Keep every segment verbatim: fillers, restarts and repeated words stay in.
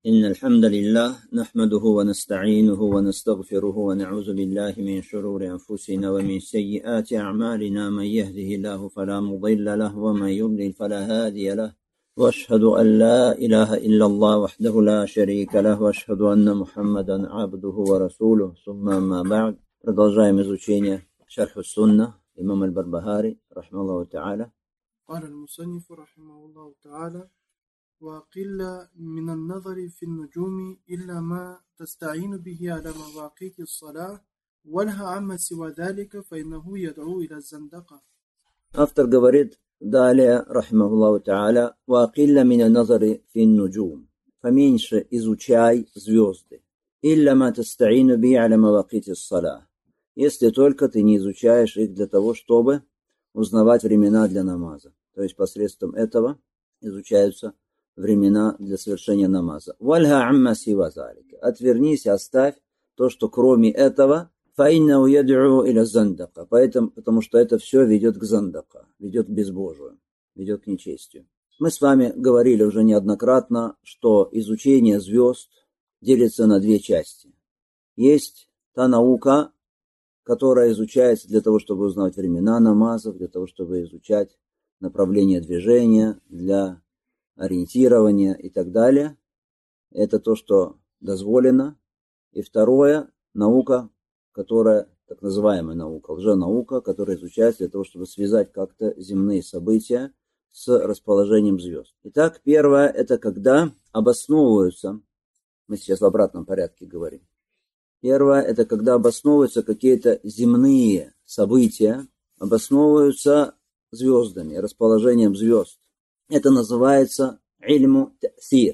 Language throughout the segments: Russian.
إن الحمد لله نحمده ونستعينه ونستغفره ونعوذ بالله من شرور أنفسنا ومن سيئات أعمالنا. من يهده الله فلا مضل له ومن يضلل فلا هادي له. وأشهد أن لا إله إلا الله وحده لا شريك له وأشهد أن محمدا عبده ورسوله. ثم ما بعد. Продолжаем изучение شرح السنة إمام البربهاري رحمه الله تعالى. قال المصنف رحمه الله تعالى: وقل من النظر في النجوم إلا ما تستعين به على مواقيت الصلاة ولها عما سوى ذلك فإنه يدعو إلى الزندقة. Автор говорит далее, рахимахуллаху та'аля: وقل من النظر في النجوم, поменьше изучай звезды. إلا ما تستعين به على مواقيت الصلاة, если только ты не изучаешь их для того, чтобы узнавать времена для намаза. То есть посредством этого изучаются времена для совершения намаза. Вальха амма сива залика. Отвернись, оставь то, что кроме этого. Фаиннау яд'у иля зандака. Поэтому, потому что это все ведет к зандака, ведет к безбожию, ведет к нечестию. Мы с вами говорили уже неоднократно, что изучение звезд делится на две части. Есть та наука, которая изучается для того, чтобы узнать времена намазов, для того, чтобы изучать направление движения, для ориентирования и так далее. Это то, что дозволено. И второе, наука, которая, так называемая наука, лженаука, которая изучается для того, чтобы связать как-то земные события с расположением звезд. Итак, первое, это когда обосновываются, мы сейчас в обратном порядке говорим. Первое, это когда обосновываются какие-то земные события, обосновываются звездами, расположением звезд. Это называется ильму та'сир,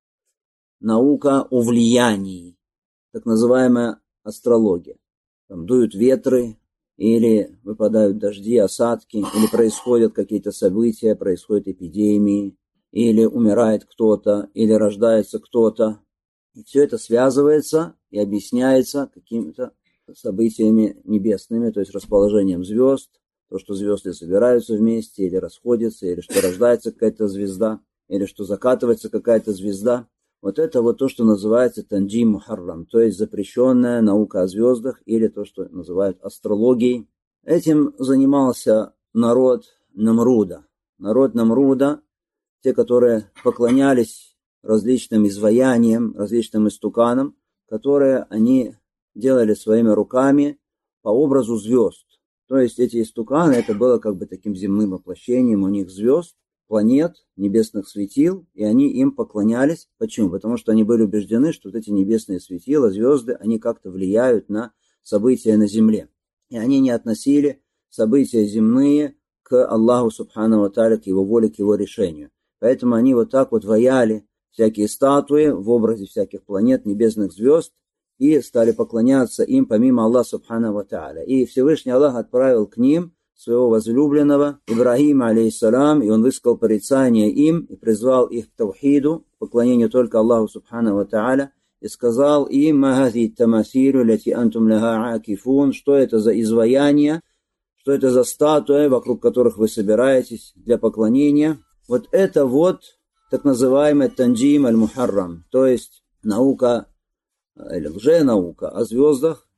наука о влиянии, так называемая астрология. Там дуют ветры, или выпадают дожди, осадки, или происходят какие-то события, происходят эпидемии, или умирает кто-то, или рождается кто-то. И все это связывается и объясняется какими-то событиями небесными, то есть расположением звезд, то, что звезды собираются вместе или расходятся, или что рождается какая-то звезда, или что закатывается какая-то звезда. Вот это вот то, что называется танджим мухаррам, то есть запрещенная наука о звездах, или то, что называют астрологией. Этим занимался народ Намруда. Народ Намруда, те, которые поклонялись различным изваяниям, различным истуканам, которые они делали своими руками по образу звезд. То есть эти истуканы, это было как бы таким земным воплощением у них звезд, планет, небесных светил, и они им поклонялись. Почему? Потому что они были убеждены, что вот эти небесные светила, звезды, они как-то влияют на события на земле. И они не относили события земные к Аллаху субхану ва тааля, к его воле, к его решению. Поэтому они вот так вот ваяли всякие статуи в образе всяких планет, небесных звезд, и стали поклоняться им помимо Аллаха субхану ва тааля. И Всевышний Аллах отправил к ним своего возлюбленного Ибрахима, алейхиссалям, и он высказал порицание им и призвал их к таухиду, поклонению только Аллаху субхану ва тааля, и сказал им: «Ма хази тамасиру лати антум лаха акифун», что это за изваяние, что это за статуи, вокруг которых вы собираетесь для поклонения. Вот это вот так называемый танджим аль-мухаррам, то есть наука или лженаука о звездах,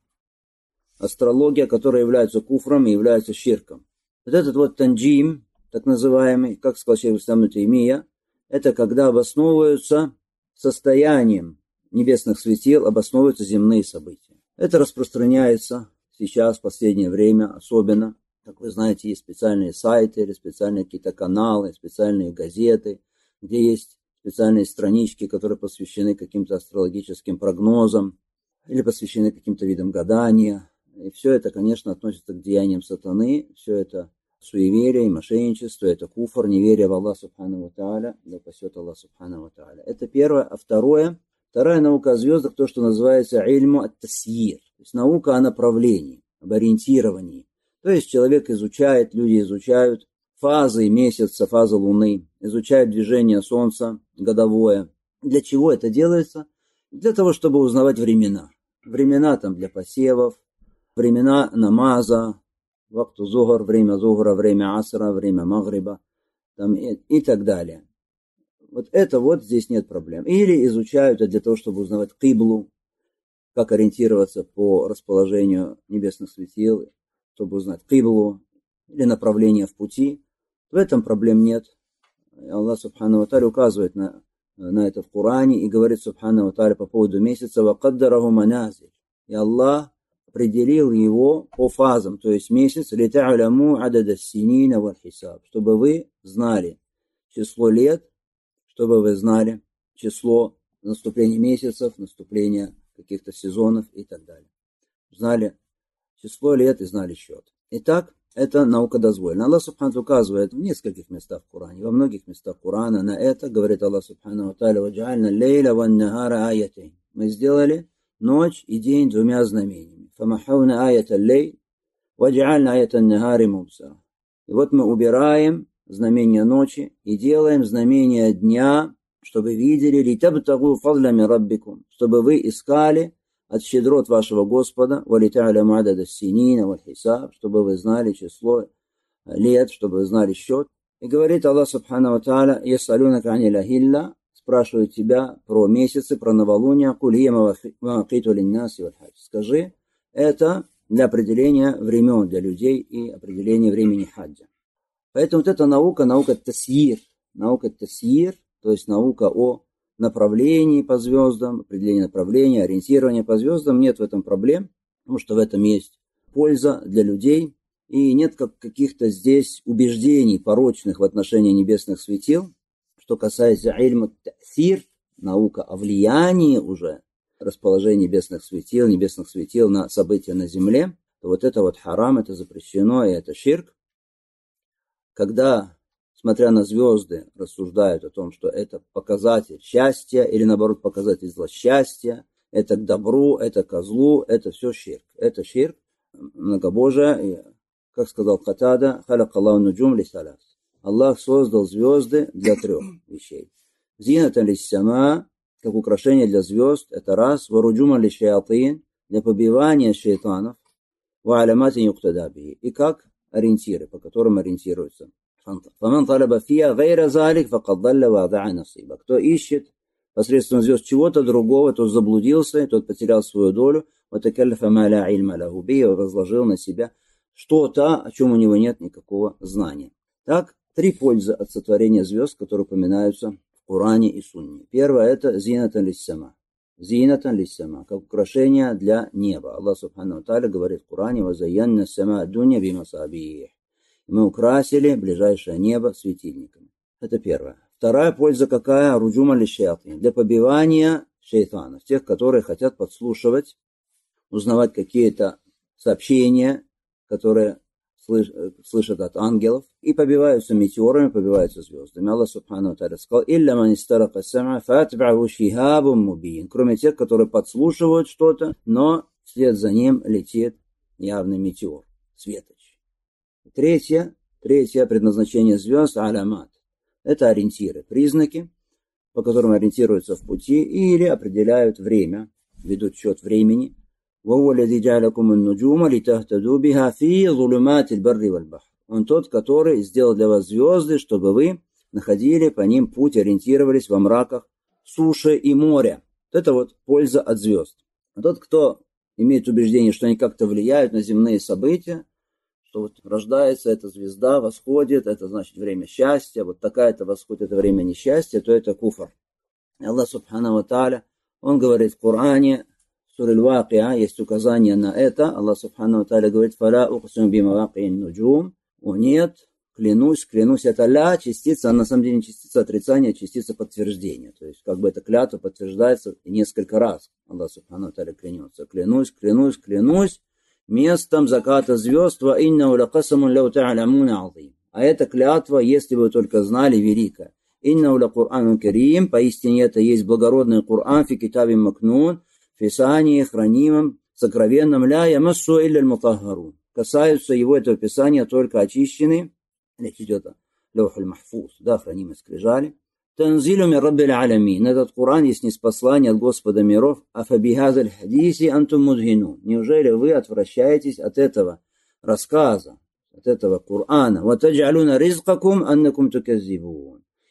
астрология, которая является куфром и является ширком. Вот этот вот танджим, так называемый, как сказал шейх ислам ибн Таймия, это когда обосновываются состоянием небесных светил, обосновываются земные события. Это распространяется сейчас, в последнее время особенно. Как вы знаете, есть специальные сайты или специальные какие-то каналы, специальные газеты, где есть специальные странички, которые посвящены каким-то астрологическим прогнозам или посвящены каким-то видам гадания. И все это, конечно, относится к деяниям сатаны, все это суеверие, мошенничество, это куфр, неверие в Аллаха субхану ва тааля, да пасет Аллах субхану ва тааля. Это первое. А второе, вторая наука о звездах, то, что называется ильму ат-тасьир, то есть наука о направлении, об ориентировании. То есть человек изучает, люди изучают фазы месяца, фазы Луны, изучают движение Солнца годовое. Для чего это делается? Для того, чтобы узнавать времена. Времена там для посевов, времена намаза, вакту зухр, время зухра, время асра, время магриба там, и, и так далее. Вот это вот здесь нет проблем. Или изучают это для того, чтобы узнавать киблу, как ориентироваться по расположению небесных светил, чтобы узнать киблу или направление в пути. В этом проблем нет. Аллах Субхану ва Тааля указывает на, на это в Коране и говорит Субхану ва Тааля по поводу месяца «Вакаддараху маназиль». И Аллах определил его по фазам, то есть месяц «Лита'аляму адада синина валь хисаб», чтобы вы знали число лет, чтобы вы знали число наступления месяцев, наступления каких-то сезонов и так далее. Знали число лет и знали счет. Итак, это наука дозволена. Аллах Субхану указывает в нескольких местах в Коране, во многих местах Корана на это. Говорит Аллах Субхану ва Тааля: «Ваджа'альна лейля ван нагара аятейн». Мы сделали ночь и день двумя знамениями. «Фамахауна аята лей, ваджа'альна аята нагари мубсара». И вот мы убираем знамение ночи и делаем знамение дня, чтобы видели, литабтагу фадля мин раббикум, чтобы вы искали от щедрот вашего Господа, валита'аляму адада синина валь хисаб, чтобы вы знали число лет, чтобы вы знали счет. И говорит Аллах Субхану ва Тааля: «Ясалюнака анил ахилля», спрашивают тебя про месяцы, про новолуния, куль хия мавақиту линнаси валь хадж. Скажи, это для определения времен для людей и определения времени хаджа. Поэтому вот эта наука, наука тасьир, наука тасьир, то есть наука о направлении по звездам, определение направления, ориентирование по звездам, нет в этом проблем, потому что в этом есть польза для людей, и нет как каких-то здесь убеждений порочных в отношении небесных светил. Что касается ильма та'сир, наука о влиянии уже, расположения небесных светил, небесных светил на события на земле, то вот это вот харам, это запрещено, и это ширк. Когда, смотря на звезды, рассуждают о том, что это показатель счастья или, наоборот, показатель злосчастья, это к добру, это к злу, это все ширк. Это ширк, многобожие. И, как сказал Катада, «Халак Аллаху нуджум ли салас». Аллах создал звезды для трех вещей. Зинатан ли сама, как украшение для звезд, это раз. Варуджума ли шаятин, для побивания шайтанов. Ва аляматин юктадаби, и как ориентиры, по которым ориентируются. Фаман талаба фия гайра залик факад далля ва ада'a насиба. Кто ищет посредством звезд чего-то другого, тот заблудился, тот потерял свою долю. Ва такаллафа ма ла ильма лаху би, возложил на себя что-то, о чем у него нет никакого знания. Так, три пользы от сотворения звезд, которые упоминаются в Коране и Сунне. Первое – это зинатан лиссама. Зинатан лиссама, как украшение для неба. Аллах Субхану ва Тааля говорит в Коране: «Вазайянна сама дуня бимасабих». Мы украсили ближайшее небо светильниками. Это первое. Вторая польза какая? Руджума лишаятин, для побивания шайтанов, тех, которые хотят подслушивать, узнавать какие-то сообщения, которые слышат от ангелов, и побиваются метеорами, побиваются звездами. Аллах Субхану ва Тааля сказал: «Илля ман истарака сам'a фаатба'у шихабун мубин», кроме тех, которые подслушивают что-то, но вслед за ним летит явный метеор, светоч. Третье, третье предназначение звезд – алямат. Это ориентиры, признаки, по которым ориентируются в пути или определяют время, ведут счет времени. Он тот, который сделал для вас звезды, чтобы вы находили по ним путь, ориентировались во мраках суши и моря. Вот это вот польза от звезд. А тот, кто имеет убеждение, что они как-то влияют на земные события, что вот рождается эта звезда, восходит, это значит время счастья, вот такая-то восходит, это время несчастья, то это куфр. Аллах Субхану ва Тааля, Он говорит в Коране, в суре Аль-Вакиа, есть указание на это. Аллах Субхану ва Тааля говорит: «Фаля уқсиму бимавақи'ин нуджум». О нет, клянусь, клянусь, это ля, частица, а на самом деле не частица отрицания, а частица подтверждения. То есть как бы эта клятва подтверждается несколько раз. Аллах Субхану ва Тааля клянется: клянусь, клянусь, клянусь местом заката звезд, ва иннаху лакасамун лау та'алямуна азим. А эта клятва, если вы только знали, великая. Иннаху лакуранун карим, поистине это есть благородный Коран, фи китабин макнун, в Писании хранимом, сокровенном, ля ямассу илля аль-мутаххарун. Касаются его, этого Писания, только очищенные. Речь идет о лаухуль махфуз, да, хранимой скрижали. Танзилу мин раббил алямин. Этот Коран есть ниспослание от Господа миров. Афабихазаль хадиси антум мудхинун. Неужели вы отвращаетесь от этого рассказа, от этого Корана? Ватаджалуна ризкакум аннакум туказзибун.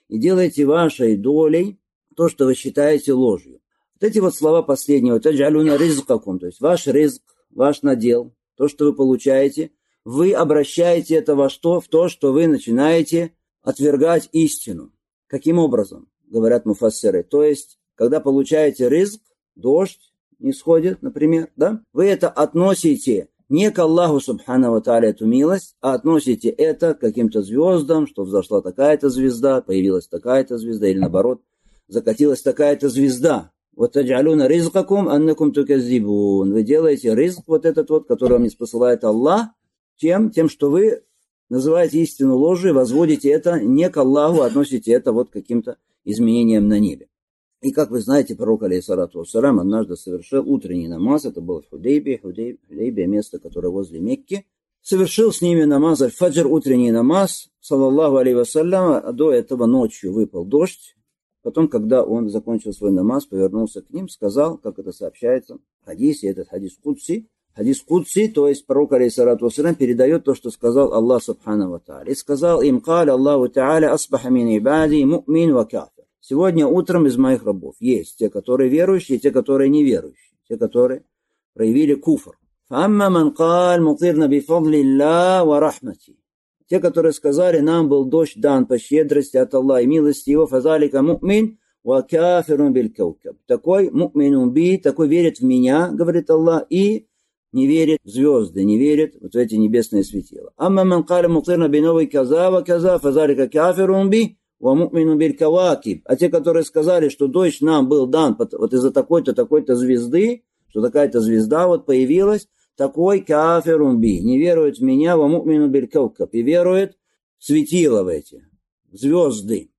и делайте вашей долей то, что вы считаете ложью. Вот эти вот слова последнего, таджалюна ризкакум, то есть ваш ризк, ваш надел, то, что вы получаете, вы обращаете это во что? В то, что вы начинаете отвергать истину. Каким образом? Говорят муфассиры. То есть, когда получаете ризк, дождь не сходит, например, да, вы это относите не к Аллаху субхану ва тааля эту милость, а относите это к каким-то звездам, что взошла такая-то звезда, появилась такая-то звезда, или наоборот, закатилась такая-то звезда. Вот таджалюна ризкакум аннакум туказзибун. Вы делаете ризк вот этот вот, который вам не спосылает Аллах, тем, тем, что вы называете истину ложью, возводите это не к Аллаху, а относите это вот к каким-то изменениям на небе. И как вы знаете, пророк алейхиссалату вассалям однажды совершил утренний намаз, это было в Худейбе, Худейбе, место, которое возле Мекки, совершил с ними намаз аль-фаджр, утренний намаз, саллаллаху алейхи вассалям, а до этого ночью выпал дождь. Потом, когда он закончил свой намаз, повернулся к ним, сказал, как это сообщается в хадисе, этот хадис Кудси, хадис Кудси, то есть пророк алейхиссалату вассалям передает то, что сказал Аллах субхану ва тааля. И сказал им, каля Аллаху тааля, асбаха мин ибади му'мин ва кафир. Сегодня утром из моих рабов есть те, которые верующие, и те, которые неверующие, те, которые проявили куфр. Фамма ман каль мутирна бифадлилля ва рахмати. Те, которые сказали, нам был дождь дан по щедрости от Аллаха и милости его, фазалика му'мин ва кафирун биль каукаб. Такой му'минун би, такой верит в меня, говорит Аллах, и не верит в звезды, не верит вот в эти небесные светила. Амма ман каль мутирна би новой каза ва каза, фазалика кафирун би, ва му'минун биль кавакиб. А те, которые сказали, что дождь нам был дан вот из-за такой-то, такой-то звезды, что такая-то звезда вот появилась, такой кафирун би, не верует в меня, ва му'мину биль каукаб, и верует в светила в эти, звезды.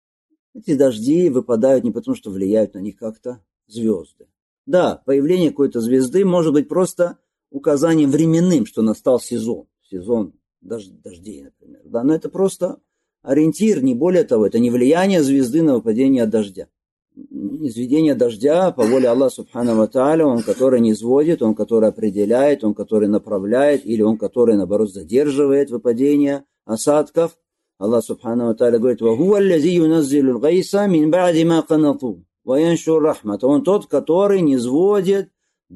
Эти дожди выпадают не потому, что влияют на них как-то звезды. Да, появление какой-то звезды может быть просто указанием временным, что настал сезон, сезон дож- дождей, например. Да, но это просто ориентир, не более того, это не влияние звезды на выпадение дождя. Низведение дождя по воле Аллаха субхану ва тааля, он который низводит, он который определяет, он который направляет, или он который наоборот задерживает выпадение осадков. Аллах субхану ва тааля говорит: «Ва хуа аллази юназзилу аль-гайса мин ба'ди ма канату ва яншур рахмат». Он тот, который низводит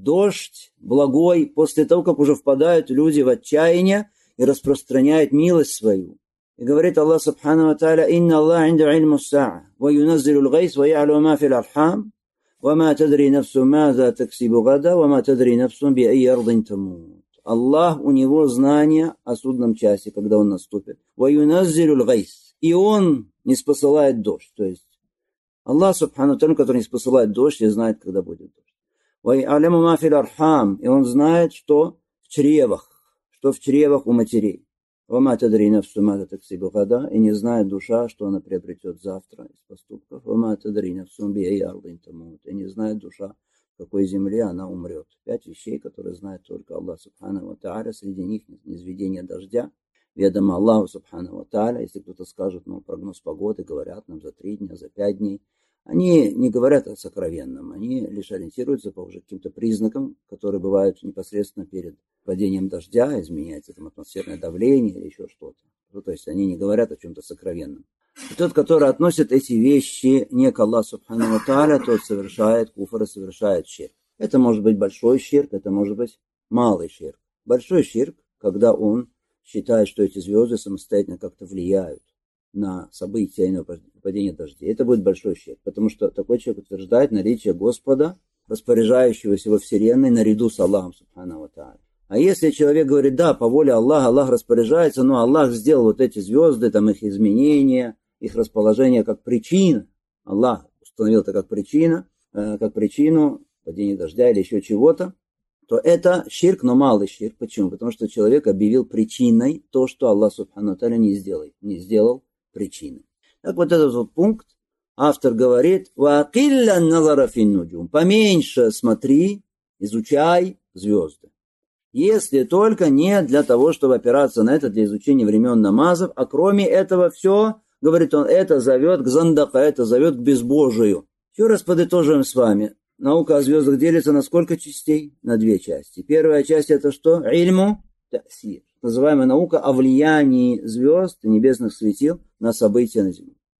дождь благой после того, как уже впадают люди в отчаяние, и распространяет милость свою. И говорит Аллах субхану ва тааля: «Инна Аллах инда ильму ссаа, ва юназзилу аль-гайс, ва я'лу ма фил архам, ва ма тадри нафсу маза таксибу гада, ва ма тадри нафсу би айи ардин тамут». Аллах, у него знания о судном часе, когда он наступит. «Ва юназзилу аль-гайс», и он не спосылает дождь. То есть Аллах субхану ва тааля, который не спосылает дождь, и знает, когда будет дождь. «Ва я'лу ма фил архам», и он знает, что в чревах, что в чревах у матерей. «Вама тадри нафсу ма таксибу гада», и не знает душа, что она приобретет завтра из поступков. «Вама тадри нафсу би айи ардин тамут», и не знает душа, в какой земле она умрет. Пять вещей, которые знает только Аллах субхану ва тааля. Среди них низведение дождя, ведомо Аллаху субхану ва тааля. Если кто-то скажет, ну, прогноз погоды, говорят нам за три дня, за пять дней, они не говорят о сокровенном, они лишь ориентируются по уже каким-то признакам, которые бывают непосредственно перед падением дождя, изменяется там атмосферное давление или еще что-то. Ну, то есть они не говорят о чем-то сокровенном. И тот, который относит эти вещи не к Аллаху субхану ва тааля, тот совершает куфр и совершает ширк. Это может быть большой ширк, это может быть малый ширк. Большой ширк, когда он считает, что эти звезды самостоятельно как-то влияют на события и на падение дождей. Это будет большой ширк, потому что такой человек утверждает наличие Господа, распоряжающегося во Вселенной наряду с Аллахом субхану ва тааля. А если человек говорит, да, по воле Аллаха, Аллах распоряжается, но Аллах сделал вот эти звезды, там их изменения, их расположение как причина, Аллах установил это как причина, э, как причину падения дождя или еще чего-то, то это ширк, но малый ширк. Почему? Потому что человек объявил причиной то, что Аллах субхану ва тааля не сделал, не сделал причиной. Так вот этот вот пункт автор говорит: «Ва акилля назара фин нуджум», поменьше смотри, изучай звезды. Если только не для того, чтобы опираться на это для изучения времен намазов, а кроме этого все, говорит он, это зовет к зандака, это зовет к безбожию. Еще раз подытожим с вами. Наука о звездах делится на сколько частей? На две части. Первая часть это что? Ильму та'сир. Называемая наука о влиянии звезд и небесных светил на события на Земле.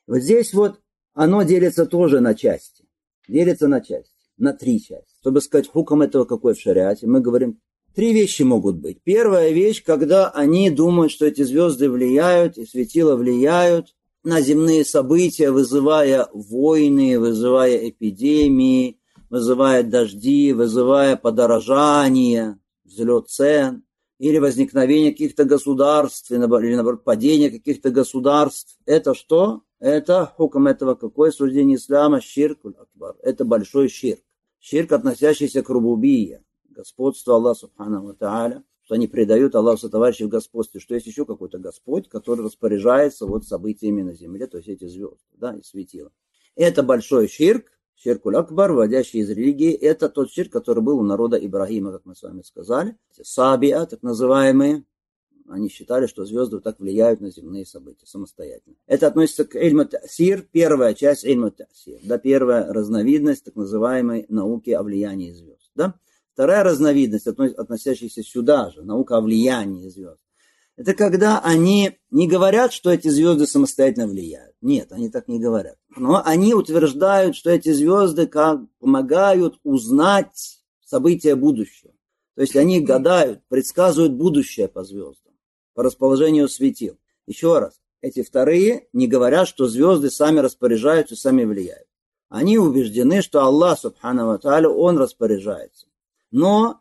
Вот здесь вот оно делится тоже на части. Делится на части, на три части. Чтобы сказать, хукм этого какой в шариате, мы говорим, три вещи могут быть. Первая вещь, когда они думают, что эти звезды влияют, и светила влияют на земные события, вызывая войны, вызывая эпидемии, вызывая дожди, вызывая подорожание, взлет цен, или возникновение каких-то государств, или наоборот падение каких-то государств. Это что? Это хукм этого какое суждение ислама? Ширкуль акбар. Это большой ширк. Ширк, относящийся к рубубия, господству Аллаха субханаху ва тааля, что они предают Аллаху сотоварищей в господстве, что есть еще какой-то Господь, который распоряжается вот событиями на земле, то есть эти звезды, да, и светила. Это большой ширк, ширкуль акбар, вводящий из религии, это тот ширк, который был у народа Ибрагима, как мы с вами сказали. Сабиа, так называемые, они считали, что звезды вот так влияют на земные события самостоятельно. Это относится к ильму та'сир, первая часть ильму та'сир, да, первая разновидность так называемой науки о влиянии звезд, да. Вторая разновидность, относящаяся сюда же, наука о влиянии звезд, это когда они не говорят, что эти звезды самостоятельно влияют. Нет, они так не говорят. Но они утверждают, что эти звезды как помогают узнать события будущего. То есть они гадают, предсказывают будущее по звездам, по расположению светил. Еще раз, эти вторые не говорят, что звезды сами распоряжаются и сами влияют. Они убеждены, что Аллах, субханаху ва тааля, Он распоряжается. Но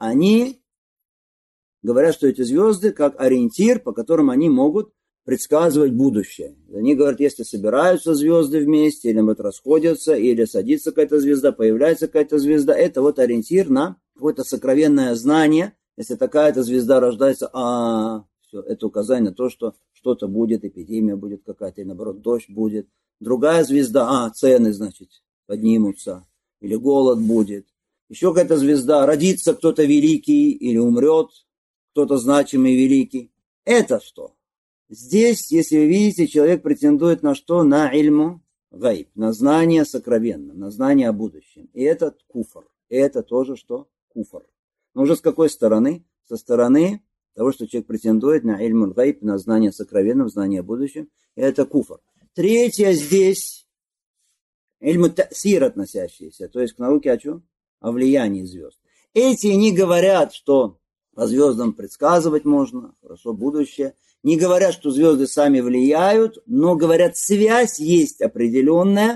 они говорят, что эти звезды как ориентир, по которым они могут предсказывать будущее. Они говорят, если собираются звезды вместе, или вот расходятся, или садится какая-то звезда, появляется какая-то звезда, это вот ориентир на какое-то сокровенное знание. Если такая-то звезда рождается, а все, это указание на то, что что-то будет, эпидемия будет какая-то, или наоборот, дождь будет. Другая звезда, а, цены, значит, поднимутся, или голод будет. Еще какая-то звезда, родится кто-то великий или умрет кто-то значимый великий. Это что? Здесь, если вы видите, человек претендует на что? На ильму гайб, на знание сокровенное, на знание о будущем. И это куфр. И это тоже что? Куфр. Но уже с какой стороны? Со стороны того, что человек претендует на ильму гайб, на знание сокровенного, знание о будущем. И это куфр. Третье здесь ильму та'сир относящийся, то есть к науке о чем? О влиянии звезд. Эти не говорят, что по звездам предсказывать можно, хорошо, будущее. Не говорят, что звезды сами влияют, но говорят, связь есть определенная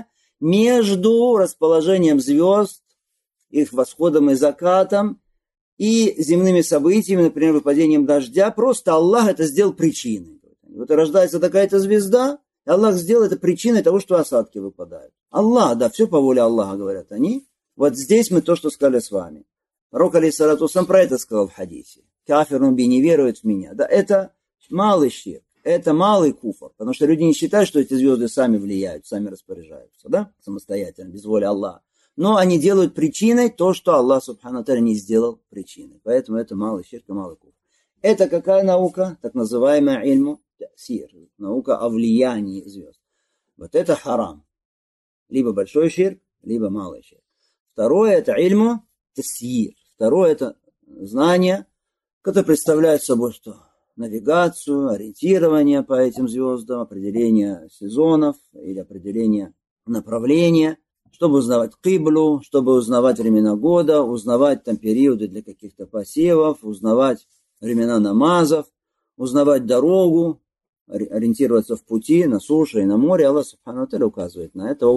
между расположением звезд, их восходом и закатом, и земными событиями, например, выпадением дождя. Просто Аллах это сделал причиной. Вот рождается такая-то звезда, и Аллах сделал это причиной того, что осадки выпадают. Аллах, да, все по воле Аллаха, говорят они. Вот здесь мы то, что сказали с вами. Пророк алейхиссалату вассалям про это сказал в хадисе. Кафир он би не верует в меня. Да, это малый ширк, это малый куфр, потому что люди не считают, что эти звезды сами влияют, сами распоряжаются, да, самостоятельно, без воли Аллаха. Но они делают причиной то, что Аллах субхану тааля не сделал причиной. Поэтому это малый ширк и малый куфр. Это какая наука? Так называемая ильму та'сир, наука о влиянии звезд. Вот это харам. Либо большой ширк, либо малый ширк. Второе это ильму та'сир. Второе это знание, которое представляет собой что? Навигацию, ориентирование по этим звездам, определение сезонов или определение направления, чтобы узнавать киблу, чтобы узнавать времена года, узнавать там периоды для каких-то посевов, узнавать времена намазов, узнавать дорогу, ориентироваться в пути, на суше и на море. Аллах субхану ва тааля указывает на это.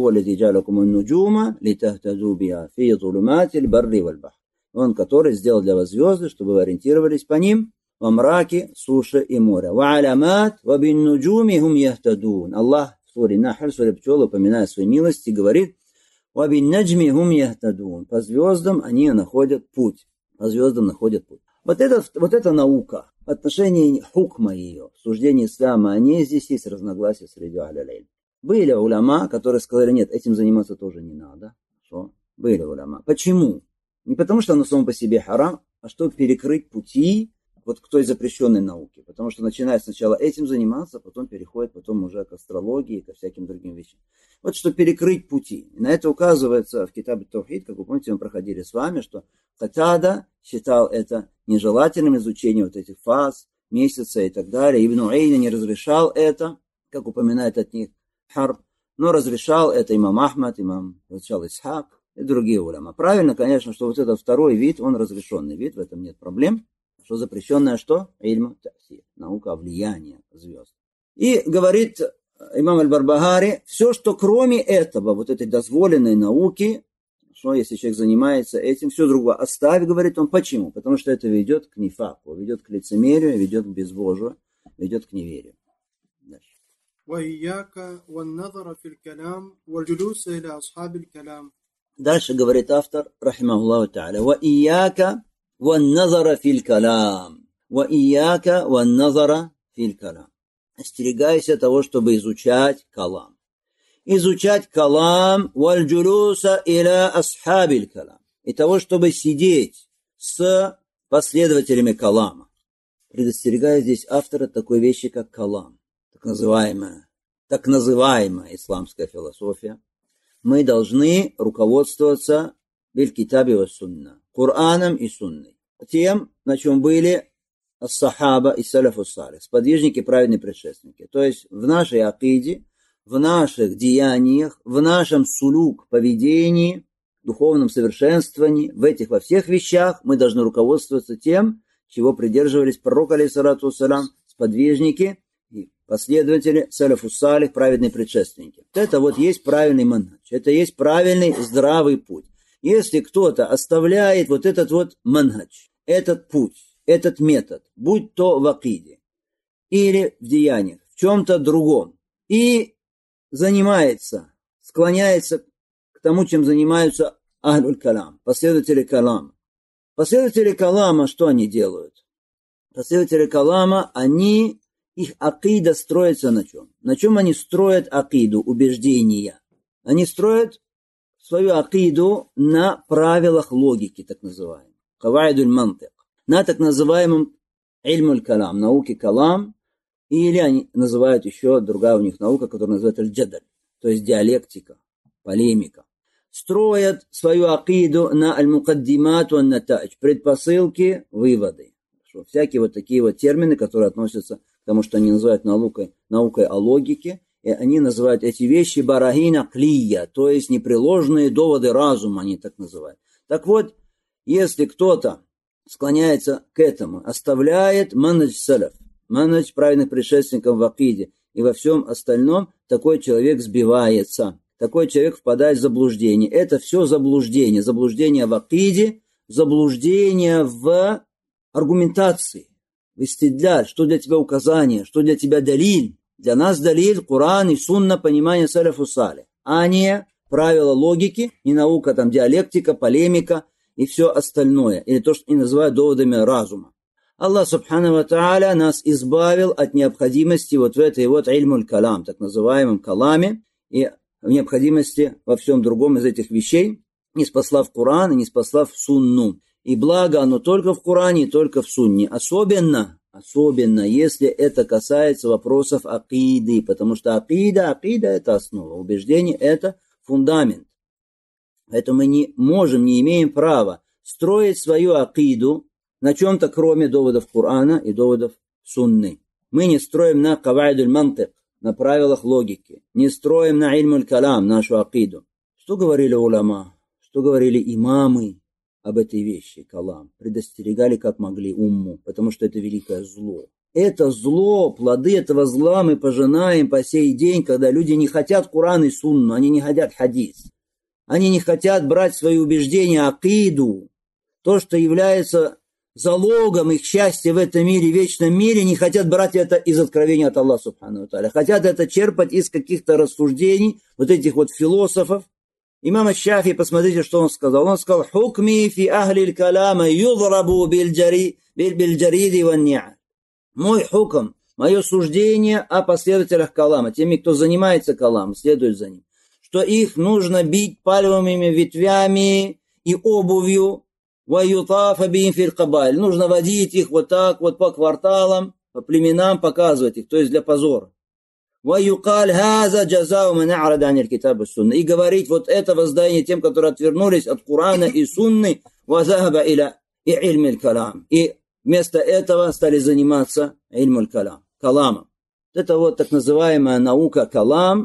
Он, который сделал для вас звезды, чтобы вы ориентировались по ним во мраке, суше и море. Аллах в суре Нахль, в суре Пчелы, упоминая свои милости, говорит, по звездам они находят путь. По звездам находят путь. Вот это, вот эта наука, в отношении хукма ее, суждения ислама, они здесь есть разногласия среди ахль-илм. Были уляма, которые сказали, нет, этим заниматься тоже не надо. Что? Были уляма. Почему? Не потому, что оно само по себе харам, а чтобы перекрыть пути вот к той запрещенной науке. Потому что начинает сначала этим заниматься, потом переходит потом уже к астрологии, ко всяким другим вещам. Вот чтобы перекрыть пути. И на это указывается в Китабе Таухид, как вы помните, мы проходили с вами, что Катада считал это нежелательным изучением вот этих фаз, месяца и так далее. Ибн Уэйна не разрешал это, как упоминает от них Харб, но разрешал это имам Ахмад, имам разрешал Исхак и другие уляма. Правильно, конечно, что вот этот второй вид, он разрешенный вид, в этом нет проблем. Что запрещенное что? Ильм та'сир, наука о влиянии звезд. И говорит имам аль-Барбахари, все, что кроме этого, вот этой дозволенной науки, что если человек занимается этим, все другое оставь, говорит он. Почему? Потому что это ведет к нифаку, ведет к лицемерию, ведет к безбожию, ведет к неверию. Дальше. Дальше говорит автор, рахимахуллаху та'аля, ва ияка ван назара фил калам. Ва ияка ван назара фил калам. Остерегайся того, чтобы изучать калам. Изучать калам валь джулуса иля асхабиль калам. И того, чтобы сидеть с последователями калама. Предостерегает здесь автора такой вещи, как калам. Так называемая, так называемая исламская философия. Мы должны руководствоваться биль-китаби ва сунна. Кораном и сунной. Тем, на чем были ас-сахаба и салафу салих. Сподвижники, праведные предшественники. То есть в нашей акиде, в наших деяниях, в нашем сулук, поведении, духовном совершенствовании, в этих во всех вещах мы должны руководствоваться тем, чего придерживались пророк, алейхиссалату вассалям, сподвижники и последователи салафу салих, праведные предшественники. Это вот есть правильный манхадж, это есть правильный здравый путь. Если кто-то оставляет вот этот вот манхадж, этот путь, этот метод, будь то в акиде или в деяниях, в чем-то другом, и занимается, склоняется к тому, чем занимаются ахлюль калам, последователи калама. Последователи калама, что они делают? Последователи калама, они, их акида строится на чем? На чем они строят акиду, убеждения? Они строят свою акиду на правилах логики, так называемых, кавайдуль мантик, на так называемом ильмуль калам, науке калам, или они называют еще другая у них наука, которая называется аль-джадаль, то есть диалектика, полемика. Строят свою акиду на аль-мукаддимат ва натаидж, предпосылки, выводы. Что, всякие вот такие вот термины, которые относятся к тому, что они называют наукой, наукой о логике, и они называют эти вещи барахина клия, то есть непреложные доводы разума, они так называют. Так вот, если кто-то склоняется к этому, оставляет манадж салаф, манадж праведных предшественников в акиде и во всем остальном, такой человек сбивается, такой человек впадает в заблуждение. Это все заблуждение, заблуждение в акиде, заблуждение в аргументации, в истидляль, что для тебя указание, что для тебя далиль. Для нас далиль, Коран и сунна, понимание салафу салих, а не правила логики, не наука, там, диалектика, полемика и все остальное, или то, что они называют доводами разума. Аллах субхану ва тааля нас избавил от необходимости вот в этой вот ильмуль калам, так называемом каламе, и в необходимости во всем другом из этих вещей, не спаслав Коран и не спаслав сунну. И благо оно только в Коране, только в сунне. Особенно, особенно, если это касается вопросов акиды, потому что акида, акида это основа, убеждение это фундамент. Поэтому мы не можем, не имеем права строить свою акиду на чем-то, кроме доводов Корана и доводов сунны. Мы не строим на кавайдуль мантик, на правилах логики, не строим на ильмуль калам, нашу акиду. Что говорили уляма, что говорили имамы об этой вещи, калам, предостерегали как могли умму, потому что это великое зло. Это зло, плоды этого зла мы пожинаем по сей день, когда люди не хотят Коран и сунну, они не хотят хадис. Они не хотят брать свои убеждения, акиду, то, что является залогом их счастья в этом мире, в вечном мире, не хотят брать это из откровения от Аллаха субхану ва тааля. Хотят это черпать из каких-то рассуждений вот этих вот философов. Имам аш-Шафии, посмотрите, что он сказал. Он сказал: «Хукми фи ахли калама юдрабу биль-джариди ван-ни'аль». Мой хукм, мое суждение о последователях калама, теми, кто занимается каламом, следует за ним, что их нужно бить пальмовыми ветвями и обувью, ваютафа бихим фил кабайль. Нужно водить их вот так вот по кварталам, по племенам, показывать их, то есть для позора. وَيُقَالْ هَذَا جَزَاءُ مَنْ أَعْرَضَ عَنِ الْكِتَابِ وَالسُّنَّةِ. И говорить вот это воздаяние тем, которые отвернулись от Корана и Сунны, وَذَهَبَ إِلَى عِلْمِ الْكَلَامِ. И вместо этого стали заниматься ильмуль калам, каламом. Это вот так называемая наука калам,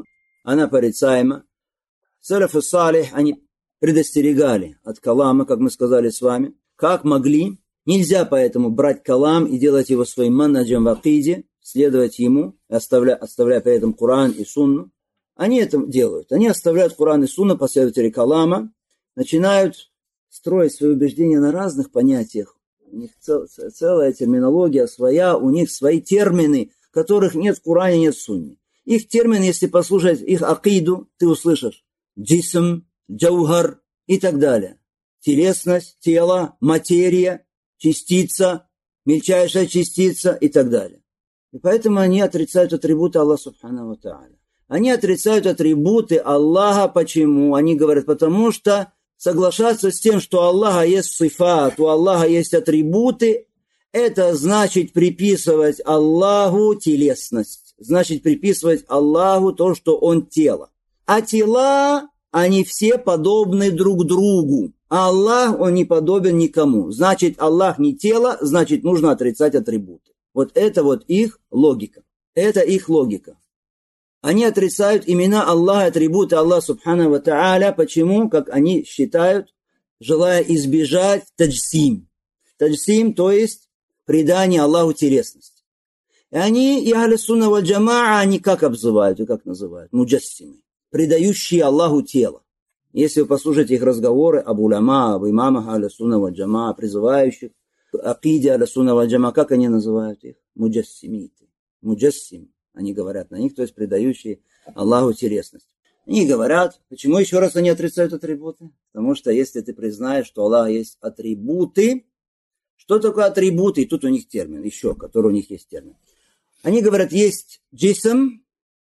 она порицаема. Салаф и салих, они предостерегали от калама, как мы сказали с вами, как могли. Нельзя поэтому брать калам и делать его своим маннаджем в акиде, следовать ему, оставляя, оставляя при этом Коран и Сунну. Они это делают. Они оставляют Коран и Сунну, последователи калама, начинают строить свои убеждения на разных понятиях. У них цел, целая терминология своя, у них свои термины, которых нет в Коране, нет в Сунне. Их термины, если послушать их акиду, ты услышишь джисм, джаухар и так далее. Телесность, тело, материя, частица, мельчайшая частица и так далее. И поэтому они отрицают атрибуты Аллаха субхану ва тааля. Они отрицают атрибуты Аллаха. Почему? Они говорят, потому что соглашаться с тем, что у Аллаха есть сифат, у Аллаха есть атрибуты, это значит приписывать Аллаху телесность. Значит приписывать Аллаху то, что Он тело. А тела, они все подобны друг другу. А Аллах, Он не подобен никому. Значит, Аллах не тело, значит, нужно отрицать атрибуты. Вот это вот их логика. Это их логика. Они отрицают имена Аллаха, атрибуты Аллаха субхану ва тааля. Почему? Как они считают, желая избежать таджсим. Таджсим, то есть придание Аллаху телесности. И они, и ахлю сунна валь джамаа, они как обзывают и как называют? Муджассимы. Придающие Аллаху тело. Если вы послушаете их разговоры об уляма, об имамах ахлю сунна валь джамаа, призывающих акиде ахлю сунна валь джамаа, как они называют их? Муджассимиты. Муджассим. Они говорят на них, то есть придающие Аллаху телесность. Они говорят, почему еще раз они отрицают атрибуты? Потому что если ты признаешь, что Аллах есть атрибуты, что такое атрибуты? И тут у них термин, еще, который у них есть термин. Они говорят, есть джисм,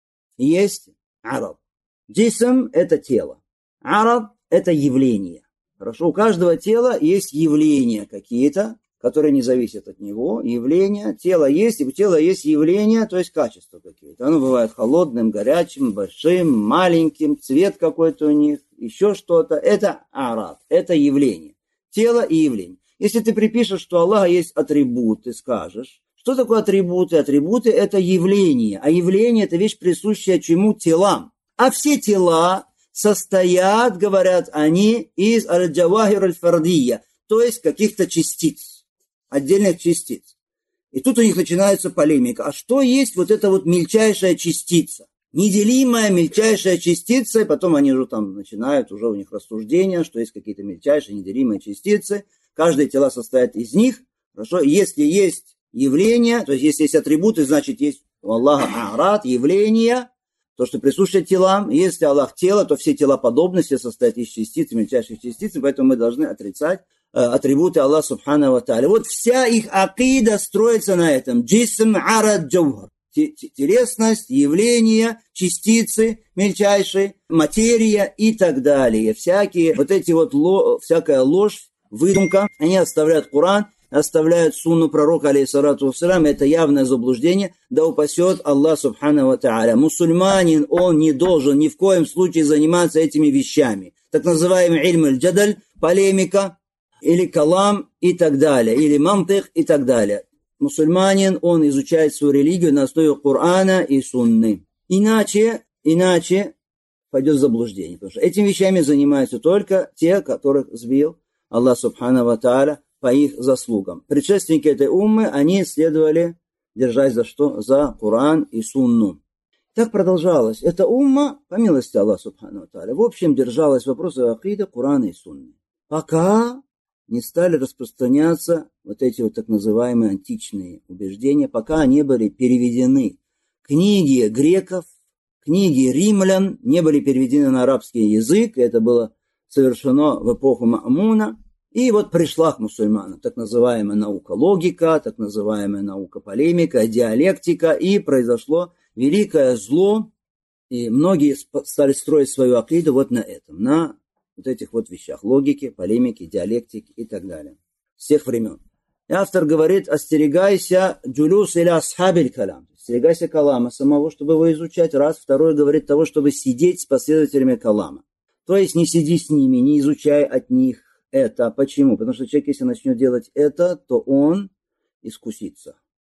есть араб. Джисм – это тело. Араб – это явление. Хорошо, у каждого тела есть явления какие-то, которые не зависят от него, явления. Тело есть, и у тела есть явления, то есть качества какие-то. Оно бывает холодным, горячим, большим, маленьким, цвет какой-то у них, еще что-то. Это араб, это явление. Тело и явление. Если ты припишешь, что у Аллаха есть атрибуты, скажешь, что такое атрибуты? Атрибуты – это явление, а явление – это вещь, присущая чему? Телам. А все тела состоят, говорят они, из аль-джавахир аль-фардия, то есть каких-то частиц, отдельных частиц. И тут у них начинается полемика. А что есть вот эта вот мельчайшая частица? Неделимая мельчайшая частица, и потом они уже там начинают, уже у них рассуждения, что есть какие-то мельчайшие неделимые частицы. Каждое тело состоит из них. Хорошо, если есть явление, то есть если есть атрибуты, значит есть у Аллаха арат, явление, то, что присуще телам. Если Аллах тело, то все тела подобны, все состоят из частиц, мельчайших частиц, поэтому мы должны отрицать э, атрибуты Аллаха субхану ва тааля. Вот вся их акида строится на этом. Джисм, арат, джаугар. Телесность, явление, частицы мельчайшие, материя и так далее. Всякие вот эти вот, ло, всякая ложь, выдумка, они оставляют Коран, оставляют сунну пророка, алейхиссалату вассалям, это явное заблуждение, да упасет Аллах субхану ва тааля. Мусульманин, он не должен ни в коем случае заниматься этими вещами. Так называемый ильм аль-джадаль, полемика, или калам и так далее, или мантик и так далее. Мусульманин, он изучает свою религию на основе Корана и сунны. Иначе, иначе пойдет в заблуждение. Потому что этими вещами занимаются только те, которых сбил Аллах субхану ва тааля по их заслугам. Предшественники этой уммы, они следовали, держась за что? За Коран и сунну. Так продолжалось. Эта умма, по милости Аллаха субхану ва тааля, в общем, держалась вопросы акиды, Корана и сунны. Пока не стали распространяться вот эти вот так называемые античные убеждения, пока не были переведены книги греков, книги римлян, не были переведены на арабский язык, это было совершено в эпоху Ма'муна, и вот пришла к мусульманам так называемая наука логика, так называемая наука полемика, диалектика, и произошло великое зло, и многие стали строить свою акиду вот на этом, на вот этих вот вещах, логики, полемики, диалектики и так далее, с тех времен. И автор говорит, остерегайся джулюс или асхабиль калам, остерегайся калама самого, чтобы его изучать, раз. Второй говорит того, чтобы сидеть с последователями калама. То есть не сиди с ними, не изучай от них это. Почему? Потому что человек, если начнет делать это, то он искусится.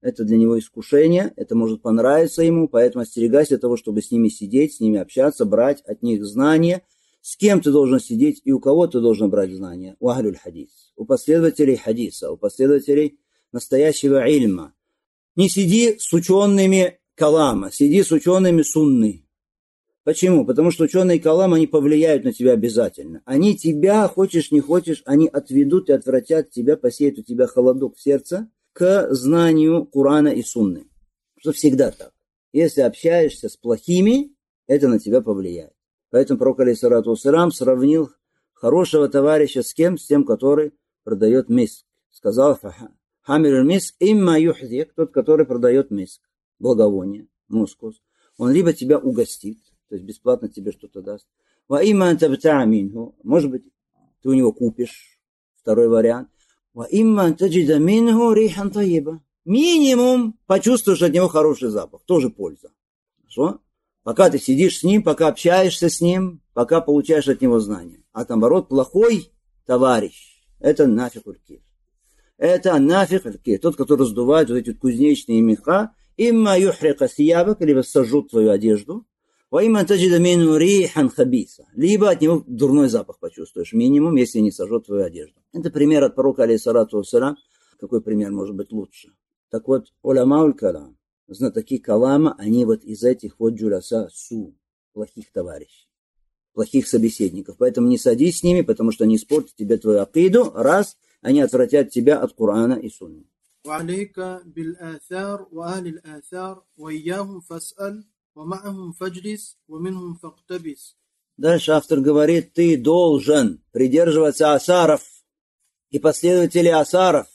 это для него искушение, это может понравиться ему, поэтому остерегайся того, чтобы с ними сидеть, с ними общаться, брать от них знания. С кем ты должен сидеть и у кого ты должен брать знания? У ахлюль хадис, у последователей хадиса, у последователей настоящего ильма. Не сиди с учеными калама, сиди с учеными сунны. Почему? Потому что ученые калама, они повлияют на тебя обязательно. Они тебя, хочешь не хочешь, они отведут и отвратят тебя, посеют у тебя холодок в сердце к знанию Корана и сунны. Что всегда так. Если общаешься с плохими, это на тебя повлияет. Поэтому пророк алейхиссалату вассалям сравнил хорошего товарища с кем? С тем, который продает миск. Сказал: хамиль миск имма юхзик, тот, который продает миск, благовоние, мускус. Он либо тебя угостит, то есть бесплатно тебе что-то даст. Ва имма табтаа минху, может быть, ты у него купишь. Второй вариант. Ва имма таджида минху рихан тайиба. Минимум почувствуешь от него хороший запах, тоже польза. Хорошо? Пока ты сидишь с ним, пока общаешься с ним, пока получаешь от него знания. А наоборот, плохой товарищ, это нафиг уль-кир. Это нафиг уль-кир. Тот, который раздувает вот эти кузнечные меха, имма юхрика сиябак, либо сожжут твою одежду, ва имма таджида минху рихан хабиса, либо от него дурной запах почувствуешь, минимум, если не сожжет твою одежду. Это пример от пророка алейхиссалату вассалям. Какой пример может быть лучше? Так вот, уламауль калам, знатоки калама, они вот из этих вот джуляса су, плохих товарищей, плохих собеседников. Поэтому не садись с ними, потому что они испортят тебе твою акиду, раз они отвратят тебя от Корана и сунны. وعليك بالآثار وأهل الآثار وإياهم فاسأل ومعهم فاجلس ومنهم فاقتبس. Дальше автор говорит: ты должен придерживаться асаров и последователей асаров.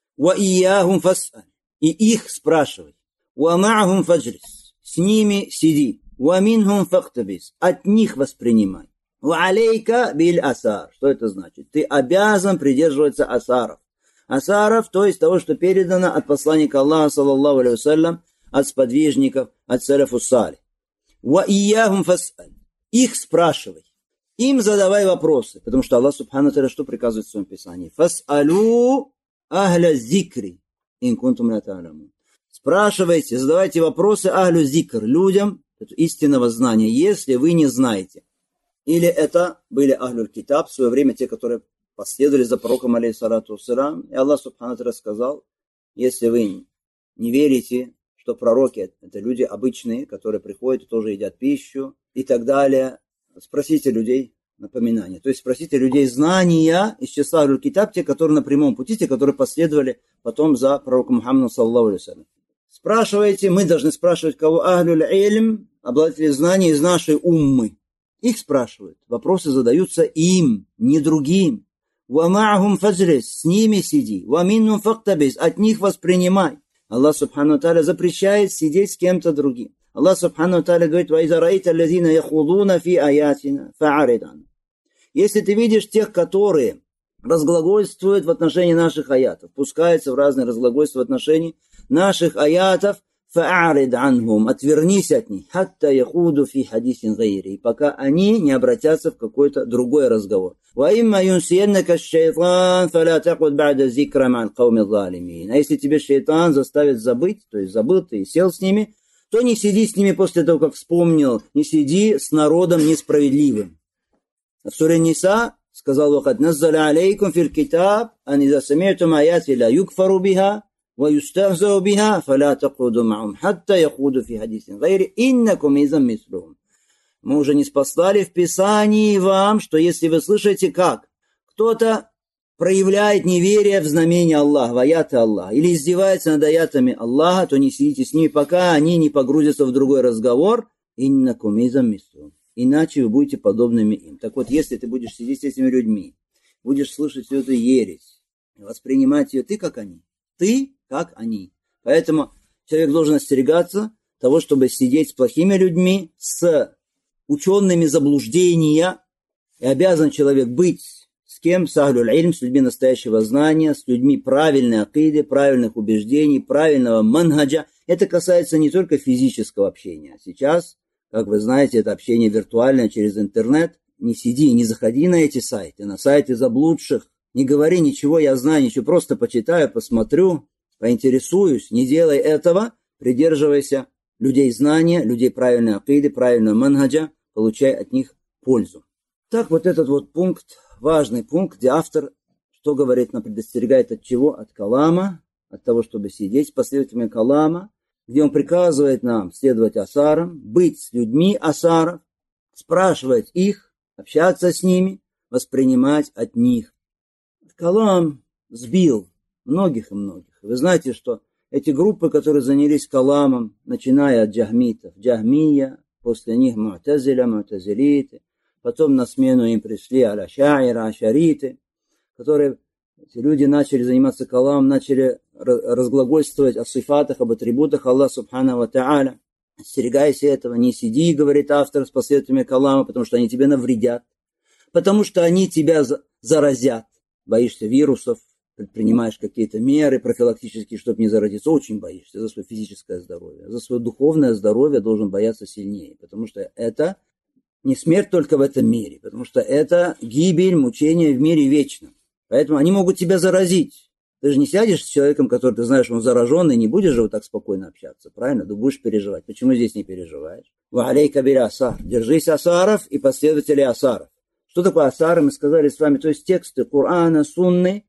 وإياهم فاسأل, и их спрашивай. ومعهم فاجلس, с ними сиди. ومنهم فاقتبس, от них воспринимай. وعليك بالآثار, что это значит? Ты обязан придерживаться асаров. Асаров, то есть того, что передано от посланника Аллаха, саллаллаху алейхи вассалям, от сподвижников, от саляфу салих. Ва ияхум фас'аль. Их спрашивай. Им задавай вопросы. Потому что Аллах субхану тааля что приказывает в своем писании? Фас'алю ахля зикри ин кунтум ла та'ламун. Спрашивайте, задавайте вопросы ахлю зикр, людям истинного знания, если вы не знаете. Или это были ахлюль китаб, в свое время те, которые последовали за пророком алейхиссалату вассалям. И Аллах субхану тааля сказал: если вы не верите, что пророки – это люди обычные, которые приходят и тоже едят пищу и так далее, спросите людей напоминания. То есть спросите людей знания из числа ахлюль китаб, те, которые на прямом пути, те, которые последовали потом за пророком Мухаммадом, саллаллаху алейхи вассалям. Спрашивайте, мы должны спрашивать кого? Ахлюль ильм, обладатели знаний из нашей уммы. Их спрашивают. Вопросы задаются им, не другим. وَمَعْهُمْ فَجْلِسْ, с ними сиди. وَمِنْهُمْ فَاقْتَبِسْ, от них воспринимай. Аллах субхану тааля запрещает сидеть с кем-то другим. Аллах субхану тааля говорит: وَإِذَا رَأَيْتَ الَّذِينَ يَخُوضُونَ فِي آيَاتِنَا فَأَعْرِضْ عَنْهُمْ. Если ты видишь тех, которые разглагольствуют в отношении наших аятов, пускаются в разные разглагольства в отношении наших аятов, فَأَعْرِضْ عَنْهُمْ, отвернись от них, حَتَّى يَخُوضُوا فِي حَدِيثٍ غَيْرِهِ, пока они не обратятся в какой-то другой разговор. وَإِمَّا يُنْسِيَنَّكَ الشَّيْطَانُ فَلَا تَقْعُدْ بَعْدَ الذِّكْرِ مَعَ الْقَوْمِ الظَّالِمِينَ. А если тебе шайтан заставит забыть, то есть забыл ты и сел с ними, то не сиди с ними после того, как вспомнил, не сиди с народом несправедливым. В суре Ниса сказал: وَقَدْ نَزَّلَ عَلَيْكُمْ فِي الْكِتَابِ أَنْ إِذَا سَمِعْتُمْ آيَاتِ لَا يُكْفَرُ بِهَا وَيُسْتَهْزَأُ بِهَا فَلَا تَقْعُدُوا مَعَهُمْ حَتَّى يَخُوضُوا فِي حَدِيثٍ غَيْرِهِ إِنَّكُمْ إِذًا مِثْلُهُمْ. Мы уже не спаслали в Писании вам, что если вы слышите, как кто-то проявляет неверие в знамение Аллаха, в аяты Аллаха, или издевается над аятами Аллаха, то не сидите с ними, пока они не погрузятся в другой разговор. «Иннакум изам мислюм». Иначе вы будете подобными им. Так вот, если ты будешь сидеть с этими людьми, будешь слышать всю эту ересь, воспринимать ее, ты как они. Ты как они. Поэтому человек должен остерегаться того, чтобы сидеть с плохими людьми, с учеными заблуждения. И обязан человек быть с кем? С ахлюль ильм, с людьми настоящего знания, с людьми правильной акиды, правильных убеждений, правильного манхаджа. Это касается не только физического общения. Сейчас, как вы знаете, это общение виртуальное через интернет. Не сиди, не заходи на эти сайты, на сайты заблудших. Не говори ничего, я знаю, ничего, просто почитаю, посмотрю. поинтересуюсь, не делай этого, придерживайся людей знания, людей правильной акиды, правильного манхаджа, получай от них пользу. Так вот этот вот пункт, важный пункт, где автор, что говорит, нам предостерегает от чего? От калама, от того, чтобы сидеть с последователями калама, где он приказывает нам следовать асарам, быть с людьми асаров, спрашивать их, общаться с ними, воспринимать от них. Калам сбил многих и многих. Вы знаете, что эти группы, которые занялись каламом, начиная от джахмитов, джахмия, после них му'тазиля, му'тазилиты, потом на смену им пришли аля-ша'ира, ашариты, которые, эти люди начали заниматься каламом, начали разглагольствовать о сифатах, об атрибутах Аллаха субхану ва та'аля. Остерегайся этого, не сиди, говорит автор, с последователями калама, потому что они тебе навредят, потому что они тебя заразят. Боишься вирусов, предпринимаешь какие-то меры профилактические, чтобы не заразиться, очень боишься за свое физическое здоровье. За свое духовное здоровье должен бояться сильнее, потому что это не смерть только в этом мире, потому что это гибель, мучение в мире вечном. Поэтому они могут тебя заразить. Ты же не сядешь с человеком, который ты знаешь, он зараженный, не будешь же вот так спокойно общаться, правильно? Ты будешь переживать. Почему здесь не переживаешь? Ва алейка бил асар. Держись асаров и последователей асаров. Что такое асары? Мы сказали с вами, то есть тексты Корана, сунны,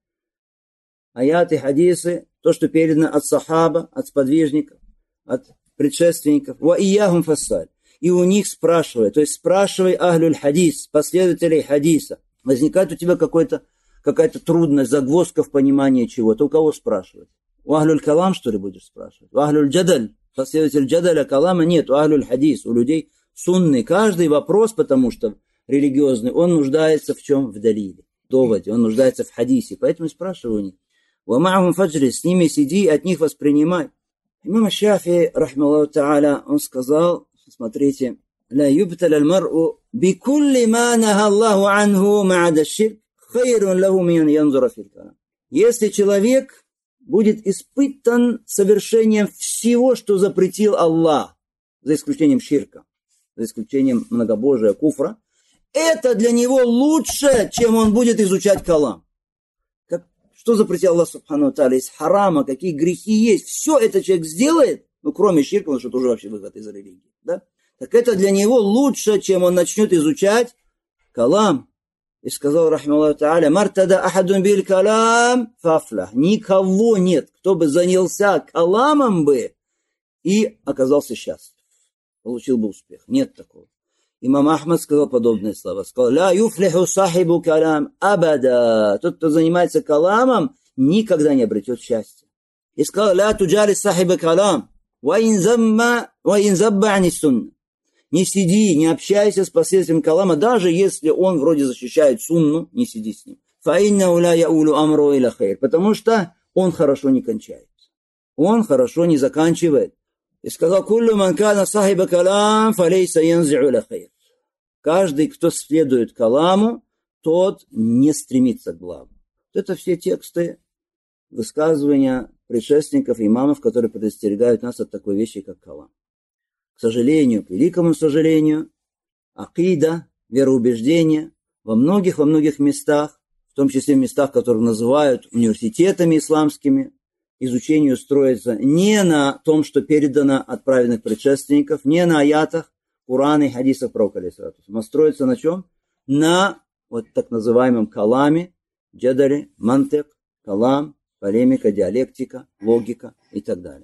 аяты, хадисы, то, что передано от сахаба, от сподвижников, от предшественников. Ва ияхум фассаль. И у них спрашивай, то есть спрашивай ахлюль хадис, последователей хадиса. Возникает у тебя какой-то, какая-то трудность, загвоздка в понимании чего-то. У кого спрашивать? У ахлюль калам, что ли, будешь спрашивать? У ахлюль джадаль, последователь джадаля, калама нет. У ахлюль хадис, у людей сунны. Каждый вопрос, потому что религиозный, он нуждается в чем? В далиле, в доводе, он нуждается в хадисе. Поэтому спрашиваю у них. Ва ма'ахум фаджри, с ними сиди, от них воспринимай. Имам Шафии, рахмаллаху та'аля, он сказал, смотрите, لا يبتلى المرء بكل ما نهى الله عنه ما عدا الشرك خير له من ينظر في الكلام. Если человек будет испытан совершением всего, что запретил Аллах, за исключением ширка, за исключением многобожия, куфра, это для него лучше, чем он будет изучать калам. Как, что запретил Аллах субхану ва тааля, из харама, какие грехи есть, все это человек сделает, ну кроме ширка, потому что это уже вообще выход из религии, да? Так это для него лучше, чем он начнет изучать калам. И сказал, рахмаллаху тааля, мартада ахадун биль калам фафлах. Никого нет, кто бы занялся каламом бы и оказался счастлив, получил бы успех. Нет такого. Имам Ахмад сказал подобные слова. Сказал, ла юфлиху сахибу калам абада. Тот, кто занимается каламом, никогда не обретет счастья. И сказал, ла туджали сахиба калам ва инзабба ани сунна. Не сиди, не общайся с последователем калама, даже если он вроде защищает сунну, не сиди с ним. Потому что он хорошо не кончает. Он хорошо не заканчивает. И сказал, каждый, кто следует каламу, тот не стремится к благу. Это все тексты, высказывания предшественников, имамов, которые предостерегают нас от такой вещи, как калам. К сожалению, к великому сожалению, акида, вероубеждение во многих, во многих местах, в том числе в местах, которые называют университетами исламскими, изучению строится не на том, что передано от праведных предшественников, не на аятах Курана и хадисах пророка, а строится на чем? На вот так называемом каламе, джадале, мантик, калам, полемика, диалектика, логика и так далее.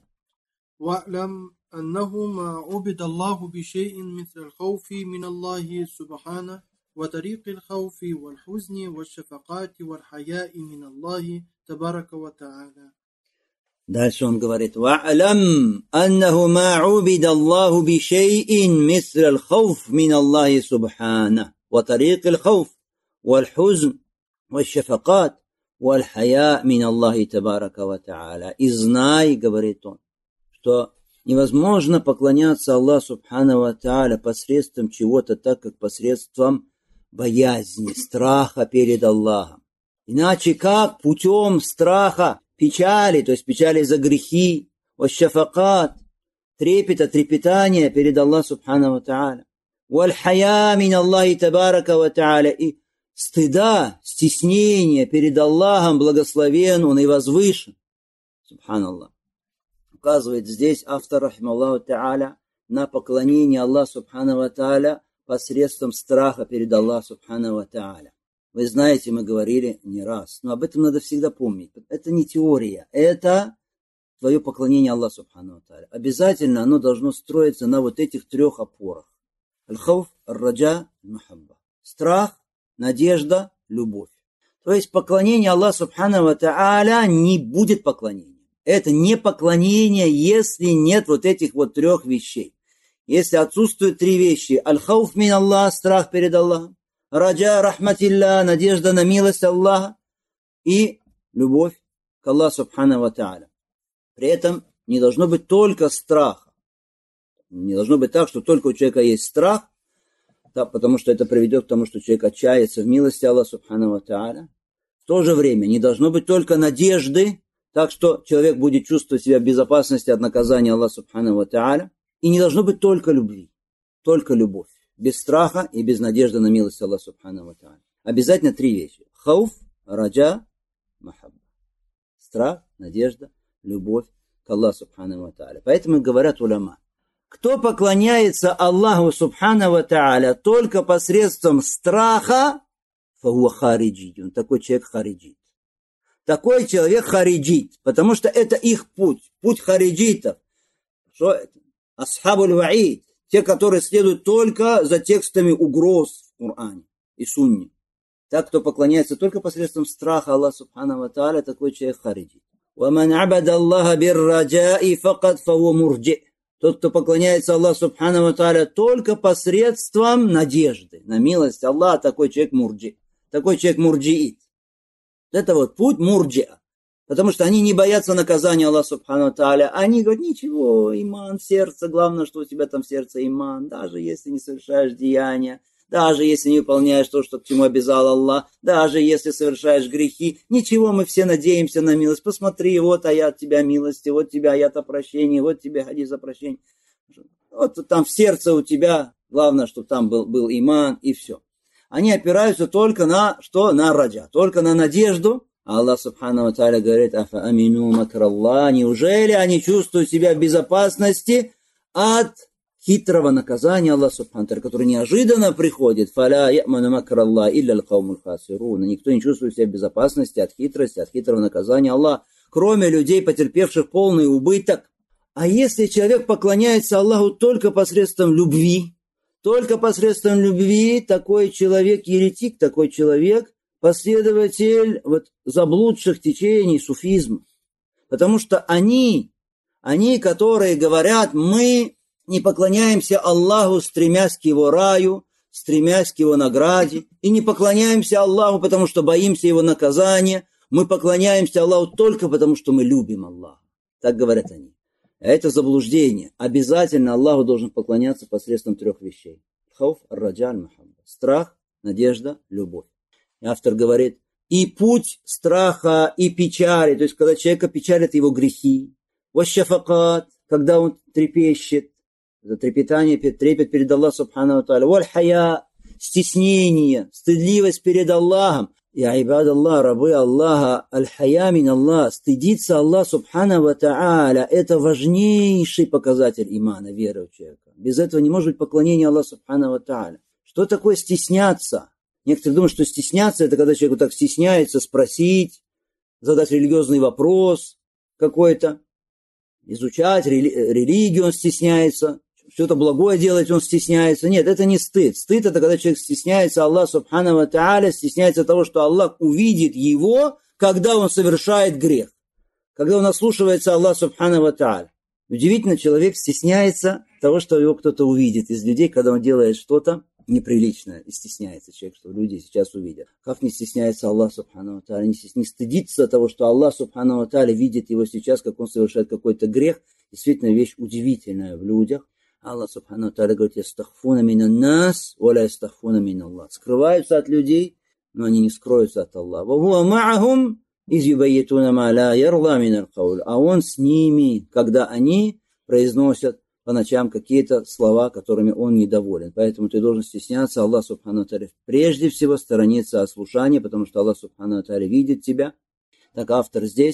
أنه ما عبد الله بشيء مثل الخوف من الله سبحانه وطريق الخوف والحزن والشفقات والحياء من الله تبارك وتعالى. Дальше он говорит: وَاعْلَمْ أَنَّهُ مَا عُبِدَ اللَّهُ بِشَيْءٍ مِثْلَ الْخَوْفِ مِنَ اللَّهِ سُبْحَانَهُ وَطَرِيقِ الْخَوْفِ وَالْحُزْنِ وَالشَّفَقَاتِ وَالْحَيَاءِ مِنَ اللَّهِ تَبَارَكَ وَتَعَالَى. И знай, говорит он, что невозможно поклоняться Аллаху Субхану ва Тааля посредством чего-то так, как посредством боязни, страха перед Аллахом. Иначе как? Путем страха, печали, то есть печали за грехи, ващафакат, трепета, трепетания перед Аллахом Субхану ва Тааля, валь-хая мин Аллахи табарака ва Тааля, и стыда, стеснения перед Аллахом, благословен Он и возвышен. Субханаллах. Указывает здесь автор, рахималлаху та'аля, на поклонение Аллаху субхану ва та'аля посредством страха перед Аллахом субхану ва та'аля. Вы знаете, мы говорили не раз, но об этом надо всегда помнить. Это не теория, это твое поклонение Аллаху субхану ва та'аля. Обязательно оно должно строиться на вот этих трех опорах. Аль-хауф, ар-раджа, аль-махабба. Страх, надежда, любовь. То есть поклонение Аллаху субхану ва та'аля не будет поклонением. Это не поклонение, если нет вот этих вот трех вещей. Если отсутствуют три вещи. Аль-хауф мин Аллах, страх перед Аллахом. Раджа рахматилля, надежда на милость Аллаха. И любовь к Аллаху субхану ва та'аля. При этом не должно быть только страха. Не должно быть так, что только у человека есть страх, да, потому что это приведет к тому, что человек отчается в милости Аллаха субхану ва та'аля. В то же время не должно быть только надежды, так что человек будет чувствовать себя в безопасности от наказания Аллаха субхану ва та'аля. И не должно быть только любви, только любовь, без страха и без надежды на милость Аллаха субхану ва та'аля. Обязательно три вещи. Хауф, раджа, махабба. Страх, надежда, любовь к Аллаху субхану ва та'аля. Поэтому говорят уляма, кто поклоняется Аллаху субхану ва та'аля только посредством страха, фахуа хариджи, такой человек хариджит. Такой человек хариджит, потому что это их путь, путь хариджитов. Что это? Асхабуль ваид, те, которые следуют только за текстами угроз в Коране и Сунне. Так, кто поклоняется только посредством страха Аллаха субхану ва та'аля, такой человек хариджит. وَمَنْ عَبَدَ اللَّهَ بِالرَّجَاءِ فَقَدْ فَهُوَ مُرْجِئٌ. Тот, кто поклоняется Аллаху субхану ва та'аля только посредством надежды на милость Аллаха, такой человек мурджи. Такой человек мурджиит. Это вот путь мурджиа. Потому что они не боятся наказания Аллаха субхану ва та'аля. Они говорят, ничего, иман в сердце, главное, что у тебя там в сердце иман. Даже если не совершаешь деяния, даже если не выполняешь то, что к чему обязал Аллах, даже если совершаешь грехи, ничего, мы все надеемся на милость. Посмотри, вот аят тебя милости, вот тебя аят о прощении, вот тебе хадис о прощении. Вот там в сердце у тебя, главное, чтобы там был, был иман и все. Они опираются только на что? На раджа, только на надежду. Аллах субхану ва та'аля говорит, афа амину макраллах, неужели они чувствуют себя в безопасности от хитрого наказания Аллаха субхану ва та'аля, который неожиданно приходит. Фаля я'ману макраллах илля аль-каумуль хасирун. Никто не чувствует себя в безопасности от хитрости, от хитрого наказания Аллаха, кроме людей, потерпевших полный убыток. А если человек поклоняется Аллаху только посредством любви, только посредством любви, такой человек еретик, такой человек последователь вот заблудших течений суфизма. Потому что они, они, которые говорят, мы не поклоняемся Аллаху, стремясь к Его раю, стремясь к Его награде, и не поклоняемся Аллаху, потому что боимся Его наказания, мы поклоняемся Аллаху только потому, что мы любим Аллаха. Так говорят они. А это заблуждение. Обязательно Аллаху должен поклоняться посредством трех вещей. Хауф, ар-раджа, аль-махабба. Страх, надежда, любовь. И автор говорит, и путь страха, и печали, то есть когда человека печалят его грехи, ваш-шафакат, когда он трепещет, это трепетание, трепет перед Аллахом субхану ва та'аля, валь-хая, стеснение, стыдливость перед Аллахом. Я ибад Аллах, рабы Аллаха, аль-хая мин Аллах, стыдиться Аллах субхану ва та'аля, это важнейший показатель имана, веры у человека. Без этого не может быть поклонения Аллаху субхану ва та'аля. Что такое стесняться? Некоторые думают, что стесняться, это когда человек так стесняется спросить, задать религиозный вопрос какой-то, изучать рели- религию он стесняется, что-то благое делать он стесняется. Нет, это не стыд. Стыд это когда человек стесняется Аллах субхану ва та'аля, стесняется того, что Аллах увидит его, когда он совершает грех, когда он ослушивается Аллах субхану ва та'аля. Удивительно, человек стесняется того, что его кто-то увидит из людей, когда он делает что-то неприличное, и стесняется человек, что люди сейчас увидят. Как не стесняется Аллах субхану ва та'аля, не стыдится того, что Аллах субхану ва та'аля видит его сейчас, как он совершает какой-то грех. Действительно, вещь удивительная в людях. Аллах субхану ва та'аля говорит, ястахфуна минан нас, валя ястахфуна мин Аллах. Скрываются от людей, но они не скроются от Аллаха. Ва хуа ма'ахум из юбайятуна ма ла ярла мин аль-кауль. А он с ними, когда они произносят по ночам какие-то слова, которыми он недоволен. Поэтому ты должен стесняться Аллах субхану ва та'аля. Прежде всего сторониться от слушания, потому что Аллах субхану ва та'аля видит тебя. Так автор здесь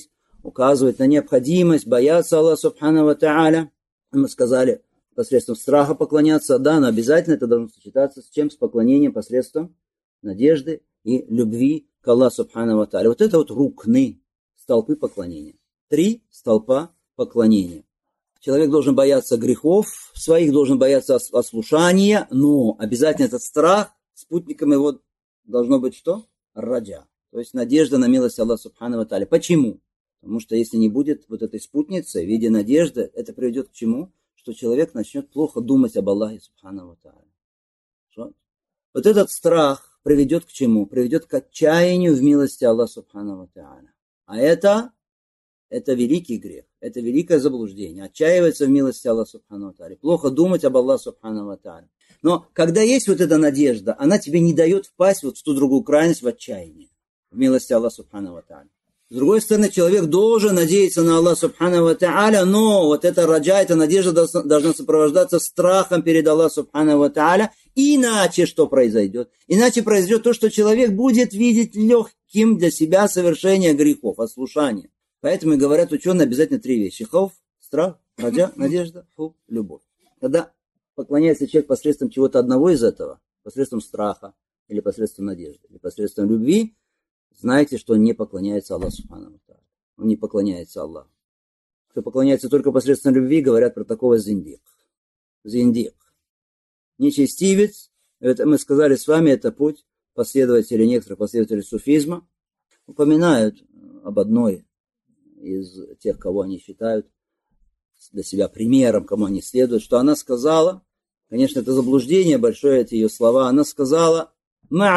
указывает на необходимость бояться Аллаха Субхану ва Тааля. Мы сказали, посредством страха поклоняться, да, но обязательно это должно сочетаться с чем? С поклонением посредством надежды и любви к Аллаху Субхану ва Тааля. Вот это вот рукны, столпы поклонения. Три столпа поклонения. Человек должен бояться грехов своих, должен бояться ослушания, но обязательно этот страх, спутником его должно быть что? Раджа. То есть надежда на милость Аллаха Субхану ва Тааля. Почему? Потому что если не будет вот этой спутницы в виде надежды, это приведет к чему? Что человек начнет плохо думать об Аллахе Субхану ва Тааля. Что? Вот этот страх приведет к чему? Приведет к отчаянию в милости Аллаха Субхану ва Тааля. А это, это великий грех, это великое заблуждение. Отчаиваться в милости Аллаха Субхану ва Тааля. Плохо думать об Аллахе Субхану ва Тааля. Но когда есть вот эта надежда, она тебе не дает впасть вот в ту другую крайность, в отчаяние, в милости Аллаха Субхану ва Тааля. С другой стороны, человек должен надеяться на Аллаха Субхану ва Тааля, но вот эта раджа, эта надежда должна сопровождаться страхом перед Аллахом Субхану ва Тааля. Иначе что произойдет? Иначе произойдет то, что человек будет видеть легким для себя совершение грехов, ослушания. Поэтому и говорят ученые обязательно три вещи. Хауф, страх, раджа, надежда, хуб, любовь. Когда поклоняется человек посредством чего-то одного из этого, посредством страха, или посредством надежды, или посредством любви, знаете, что он не поклоняется Аллаху Субхану ва Тааля. Он не поклоняется Аллаху. Кто поклоняется только посредством любви, говорят про такого зиндик. Зиндик. Нечестивец. Это мы сказали с вами, это путь последователей, некоторых последователей суфизма. Упоминают об одной из тех, кого они считают для себя примером, кому они следуют, что она сказала, конечно, это заблуждение большое, эти ее слова, она сказала: я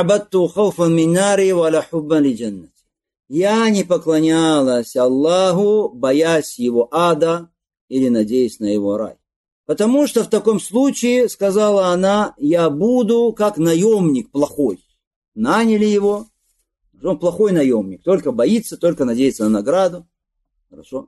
не поклонялась Аллаху, боясь его ада или надеясь на его рай. Потому что в таком случае, сказала она, я буду как наемник плохой. Наняли его, он плохой наемник, только боится, только надеется на награду. Хорошо.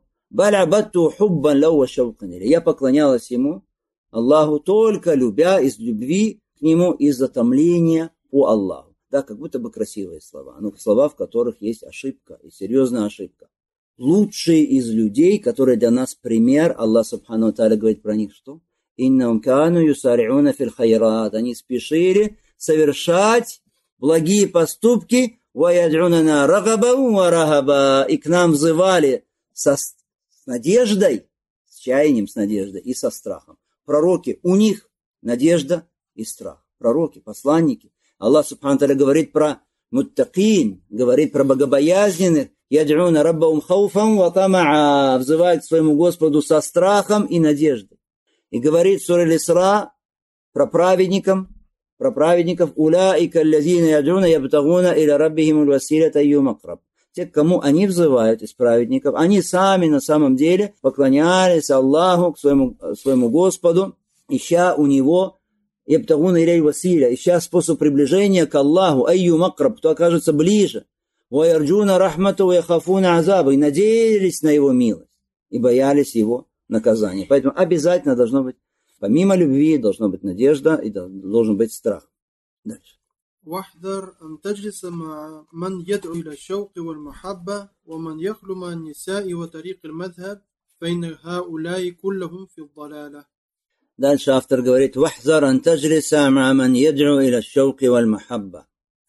Я поклонялась ему, Аллаху, только любя, из любви к нему, из-за томления по Аллаху. Да, как будто бы красивые слова, но слова, в которых есть ошибка, и серьезная ошибка. Лучшие из людей, которые для нас пример, Аллах Субхану ва Тааля говорит про них, что? Иннахум кану юсариуна фил хайрат. Они спешили совершать благие поступки, ва яд'унана рагабан ва рахаба. И к нам взывали со, с надеждой, с чаянием, с надеждой и со страхом. Пророки, у них надежда и страх. Пророки, посланники. Аллах Субхану ва Тааля говорит про муттакин, говорит про богобоязненных, яд'уна раббахум хауфан ва тамаа, взывают к своему Господу со страхом и надеждой. И говорит сура Аль-Исра про праведников, про праведников, уляика аллазина яд'уна ябтагуна иля раббихим аль-василята айюм акраб. Те, к кому они взывают из праведников, они сами на самом деле поклонялись Аллаху, к своему, своему Господу, ища у него ябтагуна иля аль-василя, ища способ приближения к Аллаху, айюм акраб, кто окажется ближе. وَيَرْجُونَ رَحْمَةُ وَيَخَافُونَ عَذَابَ, и надеялись на его милость, и боялись его наказания. Поэтому обязательно должно быть, помимо любви, должна быть надежда, и должен быть страх. Дальше. واحذر أن تجلس مع من يدعو إلى الشوق والمحبة ومن يخلو عن النساء وطريق المذهب فإن هؤلاء كلهم في الضلالة. Дальше автор говорит: واحذر أن تجلس مع من يدعو إلى الشوق والمحبة.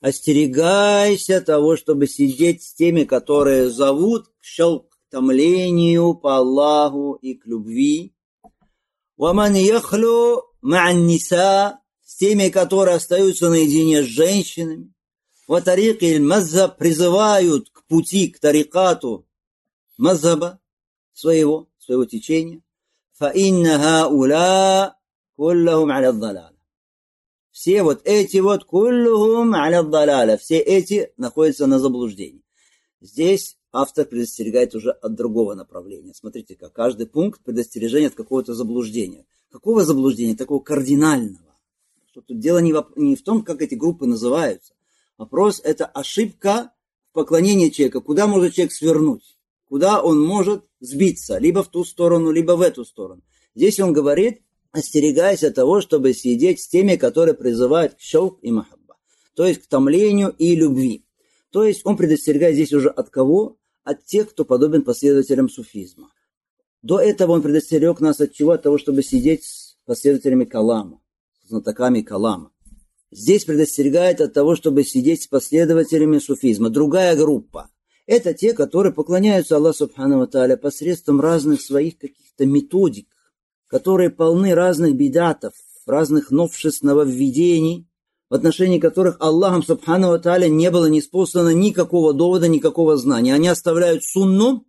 Остерегайся того, чтобы сидеть с теми, которые зовут к шаук, к томлению по Аллаху и к любви. وَمَنْ يَخْلُو مَعَ النِّسَاءِ, с теми, которые остаются наедине с женщинами. وَتَرِيقِ الْمَذْهَبِ, призывают к пути, к тарикату мазхаба своего, своего течения. فَإِنَّ هَؤُلَاءِ كُلَّهُمْ عَلَى الضَّلَالِ. Все вот эти вот куллухум аля далаля, все эти находятся на заблуждении. Здесь автор предостерегает уже от другого направления. Смотрите, как каждый пункт предостережения от какого-то заблуждения. Какого заблуждения? Такого кардинального. Что тут дело не в, не в том, как эти группы называются. Вопрос – это ошибка в поклонении человека. Куда может человек свернуть? Куда он может сбиться? Либо в ту сторону, либо в эту сторону. Здесь он говорит: остерегайся того, чтобы сидеть с теми, которые призывают к шаук и махабба, то есть к томлению и любви. То есть он предостерегает здесь уже от кого? от тех, кто подобен последователям суфизма. До этого он предостерег нас от чего? От того, чтобы сидеть с последователями калама, с знатоками калама. Здесь предостерегает от того, чтобы сидеть с последователями суфизма. Другая группа – это те, которые поклоняются Аллаху Субхану ва Тааля посредством разных своих каких-то методик, которые полны разных бидатов, разных новшеств, нововведений, в отношении которых Аллахом Субхану ва Тааля не было ниспослано никакого довода, никакого знания. Они оставляют сунну,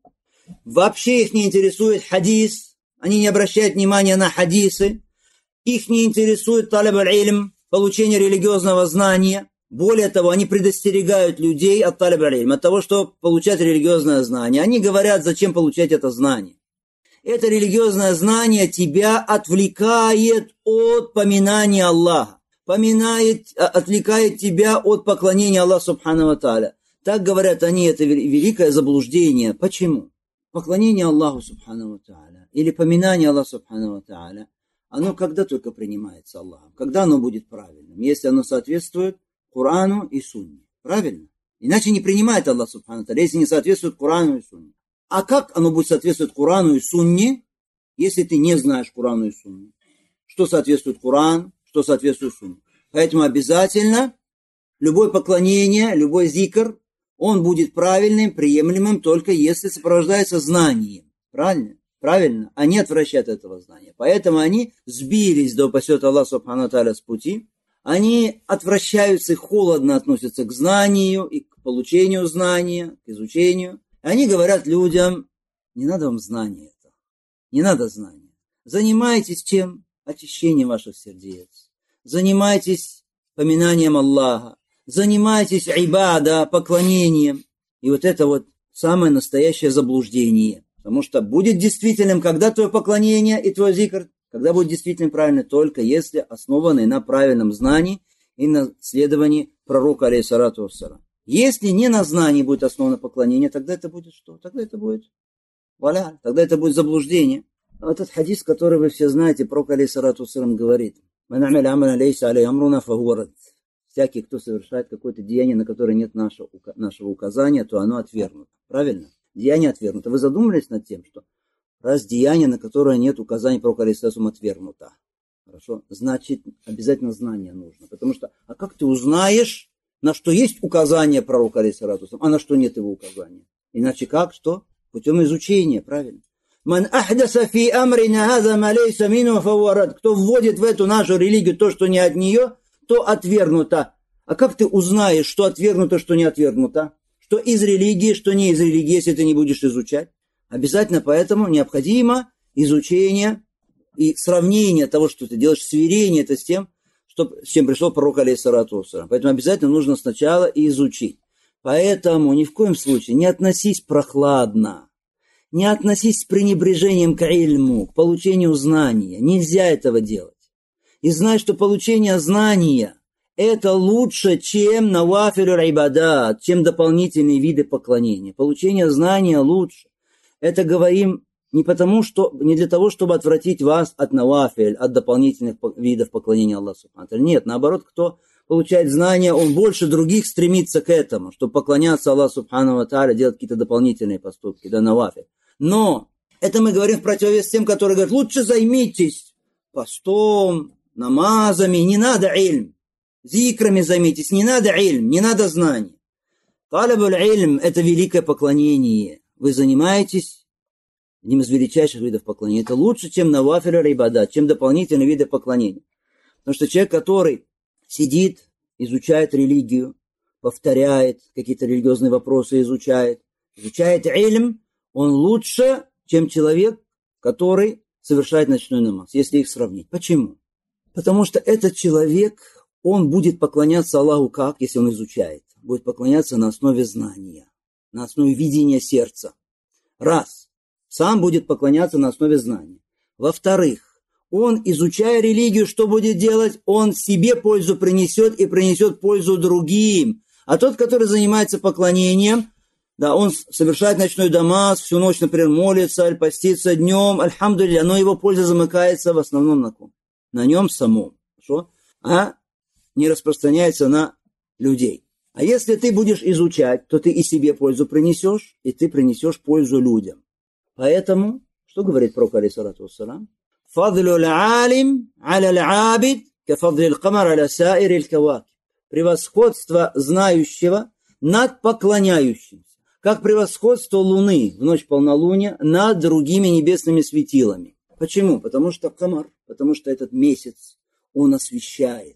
вообще их не интересует хадис, они не обращают внимания на хадисы, их не интересует талаб аль-илм, получение религиозного знания. Более того, они предостерегают людей от талаб аль-илм, от того, чтобы получать религиозное знание. Они говорят, зачем получать это знание. Это религиозное знание тебя отвлекает от поминания Аллаха, поминает, отвлекает тебя от поклонения Аллаху Субхану ва Тааля. Так говорят они, это великое заблуждение. Почему? Поклонение Аллаху Субхану ва Тааля или поминание Аллаха Субхану ва Тааля, оно когда только принимается Аллахом, когда оно будет правильным, если оно соответствует Корану и Сунне. Правильно? Иначе не принимает Аллах Субхану ва Тааля, если не соответствует Корану и Сунне. А как оно будет соответствовать Корану и Сунне, если ты не знаешь Корану и Сунне? Что соответствует Коран, что соответствует Сунне? Поэтому обязательно любое поклонение, любой зикр, он будет правильным, приемлемым, только если сопровождается знанием. Правильно? Правильно? Они отвращают от этого знания. Поэтому они сбились, да упасет Аллах Субхану ва Тааля, с пути. Они отвращаются и холодно относятся к знанию, и к получению знания, к изучению. Они говорят людям, не надо вам знания это, не надо знания. Занимайтесь чем? Очищением ваших сердец. Занимайтесь поминанием Аллаха. Занимайтесь ибада, поклонением. И вот это вот самое настоящее заблуждение. Потому что будет действительным, когда твое поклонение и твой зикр, когда будет действительно правильно, только если основаны на правильном знании и на следовании пророка, алейхиссалату вассалям. Если не на знании будет основано поклонение, тогда это будет что? Тогда это будет валя, тогда это будет заблуждение. Этот хадис, который вы все знаете, пророк, алейхиссалату вассалям, говорит: всякий, кто совершает какое-то деяние, на которое нет нашего, нашего указания, то оно отвергнуто. Правильно? Деяние отвергнуто. Вы задумались над тем, что раз деяние, на которое нет указания пророка, алейхиссалату вассалям, отвергнуто, хорошо, значит, обязательно знание нужно. Потому что, а как ты узнаешь, на что есть указание пророка, алейхиссалату вассалям, а на что нет его указания? Иначе как? Что? Путем изучения, правильно? «Ман ахдаса фи амрина хаза ма лейса минху фахуа рад». Кто вводит в эту нашу религию то, что не от нее, то отвергнуто. А как ты узнаешь, что отвергнуто, что не отвергнуто? Что из религии, что не из религии, если ты не будешь изучать? Обязательно поэтому необходимо изучение и сравнение того, что ты делаешь, сверение это с тем, что, с чем пришел пророк, алейхиссалату вассалям. Поэтому обязательно нужно сначала изучить. Поэтому ни в коем случае не относись прохладно, не относись с пренебрежением к ильму, к получению знания. Нельзя этого делать. И знай, что получение знания – это лучше, чем навафилю ибадат, чем дополнительные виды поклонения. Получение знания лучше. Это говорим не потому, что, не для того, чтобы отвратить вас от навафиль, от дополнительных видов поклонения Аллаху Субхану ва Тааля. Нет, наоборот, кто получает знания, он больше других стремится к этому, чтобы поклоняться Аллаху Субхану ва Тааля, делать какие-то дополнительные поступки, да, навафиль. Но это мы говорим в противовес тем, которые говорят, лучше займитесь постом, намазами, не надо ильм. Зикрами займитесь, не надо ильм, не надо знаний. Талабуль ильм – это великое поклонение. Вы занимаетесь одним из величайших видов поклонения. Это лучше, чем навафиль ибадат, чем дополнительные виды поклонения. Потому что человек, который сидит, изучает религию, повторяет какие-то религиозные вопросы, изучает, изучает ильм, он лучше, чем человек, который совершает ночной намаз, если их сравнить. Почему? Потому что этот человек, он будет поклоняться Аллаху как, если он изучает? Будет поклоняться на основе знания, на основе видения сердца. Раз. Сам будет поклоняться на основе знания. Во-вторых, он, изучая религию, что будет делать? Он себе пользу принесет и принесет пользу другим. А тот, который занимается поклонением, да, он совершает ночной намаз, всю ночь, например, молится, постится днем, альхамдулилля, но его польза замыкается в основном на ком? На нем самом, хорошо? А не распространяется на людей. А если ты будешь изучать, то ты и себе пользу принесешь, и ты принесешь пользу людям. Поэтому, что говорит пророк, алейхиссалату вассалам? «Фадлю аль-алим аля аль-абид кафадли аль-камар аля саири аль-кавакиб». Превосходство знающего над поклоняющимся, как превосходство луны в ночь полнолуния над другими небесными светилами. Почему? Потому что камар, потому что этот месяц, он освещает.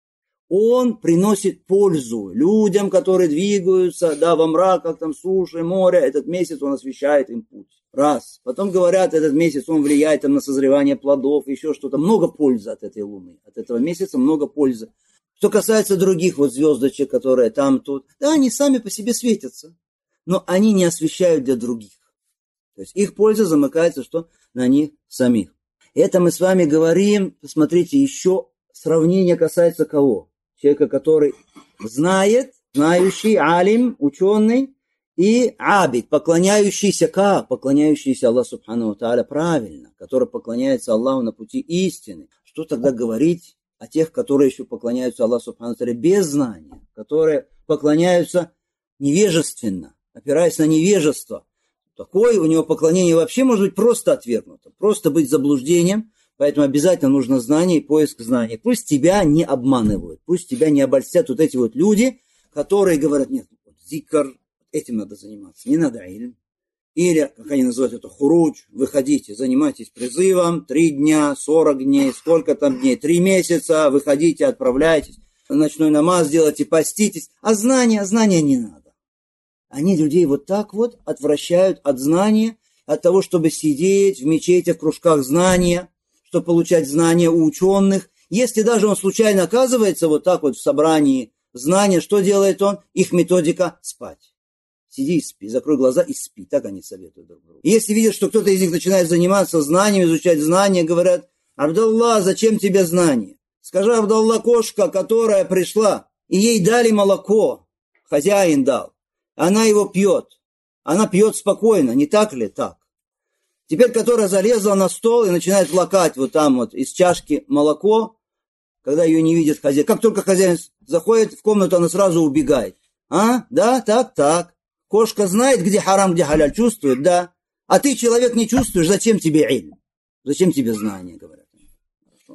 Он приносит пользу людям, которые двигаются, да, во мраках, там, суши, море. Этот месяц он освещает им путь. Раз. Потом говорят, этот месяц он влияет там, на созревание плодов, еще что-то. Много пользы от этой луны. От этого месяца много пользы. Что касается других вот звездочек, которые там, тут, да, они сами по себе светятся. Но они не освещают для других. То есть их польза замыкается что? На них самих. Это мы с вами говорим, посмотрите, еще сравнение касается кого? Человека, который знает, знающий, алим, ученый, и абид, поклоняющийся как? Поклоняющийся Аллаху Субхану Тааля правильно, который поклоняется Аллаху на пути истины. Что тогда говорить о тех, которые еще поклоняются Аллаху Субхану Тааля без знания, которые поклоняются невежественно, опираясь на невежество? Такое у него поклонение вообще может быть просто отвергнуто, просто быть заблуждением. Поэтому обязательно нужно знание и поиск знаний. Пусть тебя не обманывают, пусть тебя не обольстят вот эти вот люди, которые говорят, нет, вот зикр, этим надо заниматься, не надо ильм. Или, как они называют это, хуруч, выходите, занимайтесь призывом, три дня, сорок дней, сколько там дней, три месяца, выходите, отправляйтесь, ночной намаз делайте, поститесь. А знания, знания не надо. Они людей вот так вот отвращают от знания, от того, чтобы сидеть в мечетях, в кружках знания, чтобы получать знания у ученых. Если даже он случайно оказывается вот так вот в собрании знания, что делает он? Их методика – спать. Сиди и спи, закрой глаза и спи. Так они советуют друг другу. Если видят, что кто-то из них начинает заниматься знанием, изучать знания, говорят: Абдалла, зачем тебе знания? Скажи, Абдалла, кошка, которая пришла, и ей дали молоко, хозяин дал, она его пьет. Она пьет спокойно, не так ли? Так. Теперь, которая залезла на стол и начинает лакать вот там вот из чашки молоко, когда ее не видит хозяин. Как только хозяин заходит в комнату, она сразу убегает. А? Да, так, так. Кошка знает, где харам, где халяль, чувствует, да. А ты, человек, не чувствуешь, зачем тебе ильм? Зачем тебе знания, говорят. Хорошо.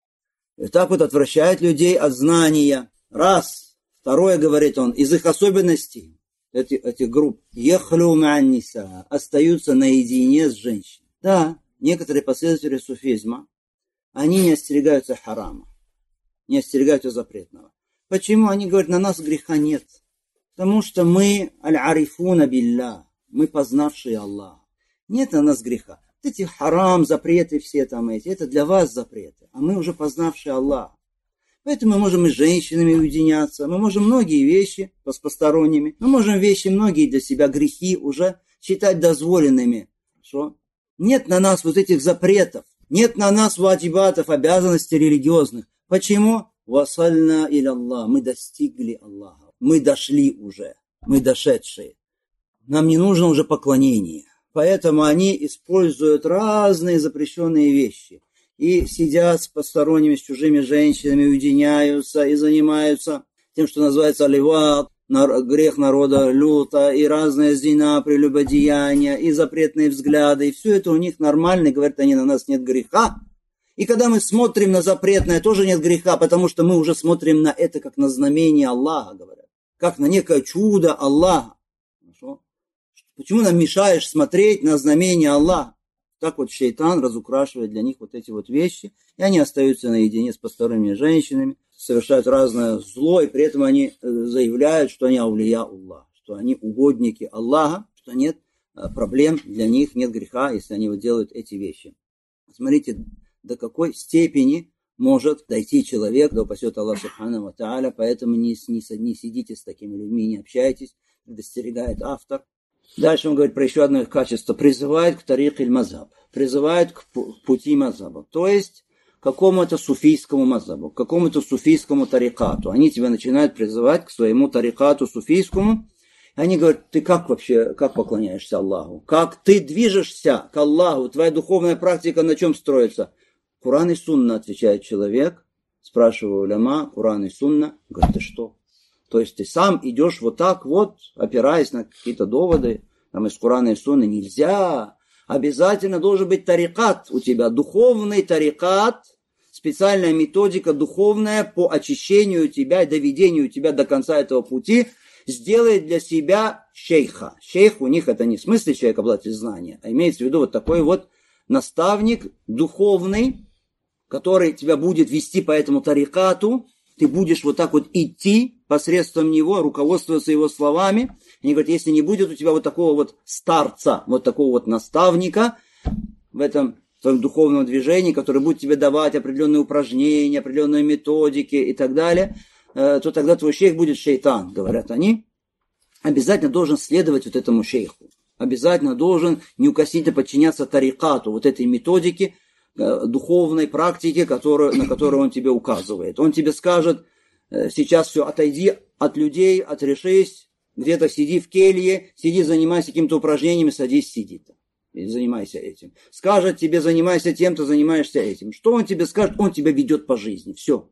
И так вот отвращает людей от знания. Раз. Второе, говорит он, из их особенностей. Эти, этих групп, ехлю ма'анниса, остаются наедине с женщиной. Да, некоторые последователи суфизма, они не остерегаются харама, не остерегаются запретного. Почему? Они говорят, на нас греха нет. Потому что мы аль-арифуна билля, мы познавшие Аллаха. Нет на нас греха. Вот эти харам, запреты все там эти, это для вас запреты, а мы уже познавшие Аллаха. Поэтому мы можем и с женщинами уединяться, мы можем многие вещи с посторонними, мы можем вещи многие для себя, грехи уже считать дозволенными. Что? Нет на нас вот этих запретов, нет на нас ваджибатов, обязанностей религиозных. Почему? Вассальна иля Аллах, мы достигли Аллаха, мы дошли уже, мы дошедшие. Нам не нужно уже поклонение, поэтому они используют разные запрещенные вещи. И сидят с посторонними, с чужими женщинами, уединяются и занимаются тем, что называется ливат, грех народа люта, и разная зина, прелюбодеяния, и запретные взгляды. И все это у них нормально, говорят они, на нас нет греха. И когда мы смотрим на запретное, тоже нет греха, потому что мы уже смотрим на это как на знамение Аллаха, говорят, как на некое чудо Аллаха. Хорошо? Почему нам мешаешь смотреть на знамение Аллаха? Так вот шейтан разукрашивает для них вот эти вот вещи, и они остаются наедине с посторонними женщинами, совершают разное зло, и при этом они заявляют, что они аулия Аллах, что они угодники Аллаха, что нет проблем для них, нет греха, если они вот делают эти вещи. Смотрите, до какой степени может дойти человек, да упасет Аллах Субхану ва Тааля, поэтому не, не, не сидите с такими людьми, не общайтесь, предостерегает автор. Дальше он говорит про еще одно их качество. Призывает к тарик иль-мазаб. Призывает к пути мазаба. То есть к какому-то суфийскому мазабу, к какому-то суфийскому тарикату. Они тебя начинают призывать к своему тарикату суфийскому. Они говорят, ты как вообще, как поклоняешься Аллаху? Как ты движешься к Аллаху? Твоя духовная практика на чем строится? Куран и Сунна, отвечает человек. Спрашиваю уляма, Куран и Сунна. Говорит, ты что? То есть ты сам идешь вот так вот, опираясь на какие-то доводы, там из Корана и Сунны, нельзя. Обязательно должен быть тарикат у тебя, духовный тарикат, специальная методика духовная по очищению тебя и доведению тебя до конца этого пути, сделает для себя шейха. Шейх у них это не в смысле человек, обладатель знания, а имеется в виду вот такой вот наставник духовный, который тебя будет вести по этому тарикату. Ты будешь вот так вот идти посредством него, руководствоваться его словами. Они говорят, если не будет у тебя вот такого вот старца, вот такого вот наставника в этом твоем духовном движении, который будет тебе давать определенные упражнения, определенные методики и так далее, то тогда твой шейх будет шейтан, говорят они. Обязательно должен следовать вот этому шейху. Обязательно должен неукоснительно подчиняться тарикату, вот этой методике, духовной практике, которую, на которую он тебе указывает. Он тебе скажет, сейчас все, отойди от людей, отрешись, где-то сиди в келье, сиди, занимайся какими-то упражнениями, садись, сиди там. И занимайся этим. Скажет тебе, занимайся тем, ты занимаешься этим. Что он тебе скажет? Он тебя ведет по жизни. Все.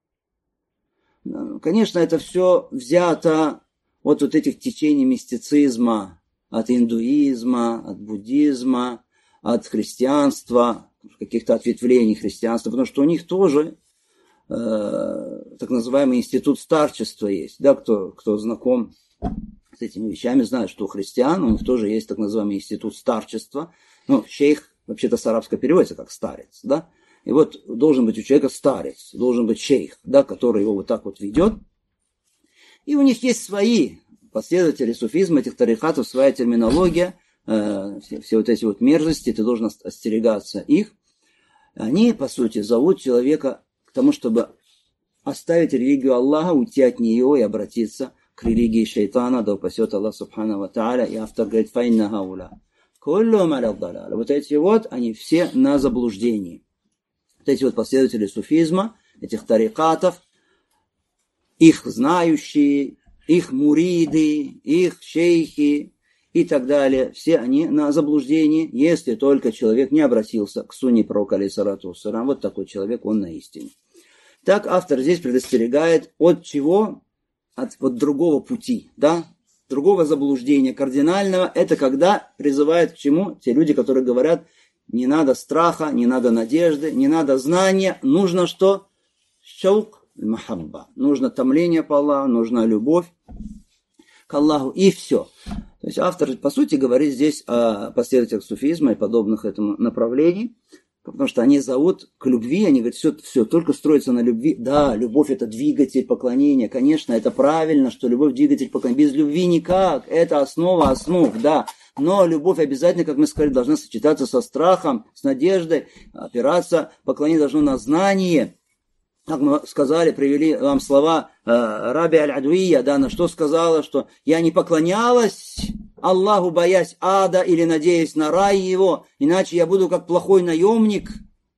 Конечно, это все взято от вот этих течений мистицизма, от индуизма, от буддизма, от христианства, каких-то ответвлений христианства, потому что у них тоже э, так называемый институт старчества есть. Да, кто, кто знаком с этими вещами, знает, что у христиан у них тоже есть так называемый институт старчества. Ну, шейх вообще-то с арабского переводится как старец, да. И вот должен быть у человека старец, должен быть шейх, да, который его вот так вот ведет. И у них есть свои последователи суфизма, этих тарикатов, своя терминология, э, все, все вот эти вот мерзости, ты должен остерегаться их. Они, по сути, зовут человека к тому, чтобы оставить религию Аллаха, уйти от нее и обратиться к религии шайтана, да упасет Аллах субхану ва тааля. И автор говорит, файна хауля. Куллюм аля даляля. Вот эти вот, они все на заблуждении. Вот эти вот последователи суфизма, этих тарикатов, их знающие, их муриды, их шейхи и так далее, все они на заблуждении, если только человек не обратился к сунне пророка алейхиссалату вассалям. Вот такой человек, он на истине. Так автор здесь предостерегает от чего? От вот другого пути, да, другого заблуждения кардинального. Это когда призывают к чему? Те люди, которые говорят, не надо страха, не надо надежды, не надо знания, нужно что? Шаук махабба. Нужно томление по Аллаху, нужна любовь к Аллаху, и все. То есть автор, по сути, говорит здесь о последователях суфизма и подобных этому направлений, потому что они зовут к любви, они говорят, все, все только строится на любви. Да, любовь – это двигатель поклонения, конечно, это правильно, что любовь – двигатель поклонения. Без любви никак, это основа основ, да. Но любовь обязательно, как мы сказали, должна сочетаться со страхом, с надеждой, опираться, поклонение должно на знание. Как мы сказали, привели вам слова э, Раби Аль-Адуия, да, на что сказала, что я не поклонялась Аллаху, боясь ада или надеясь на рай его, иначе я буду как плохой наемник.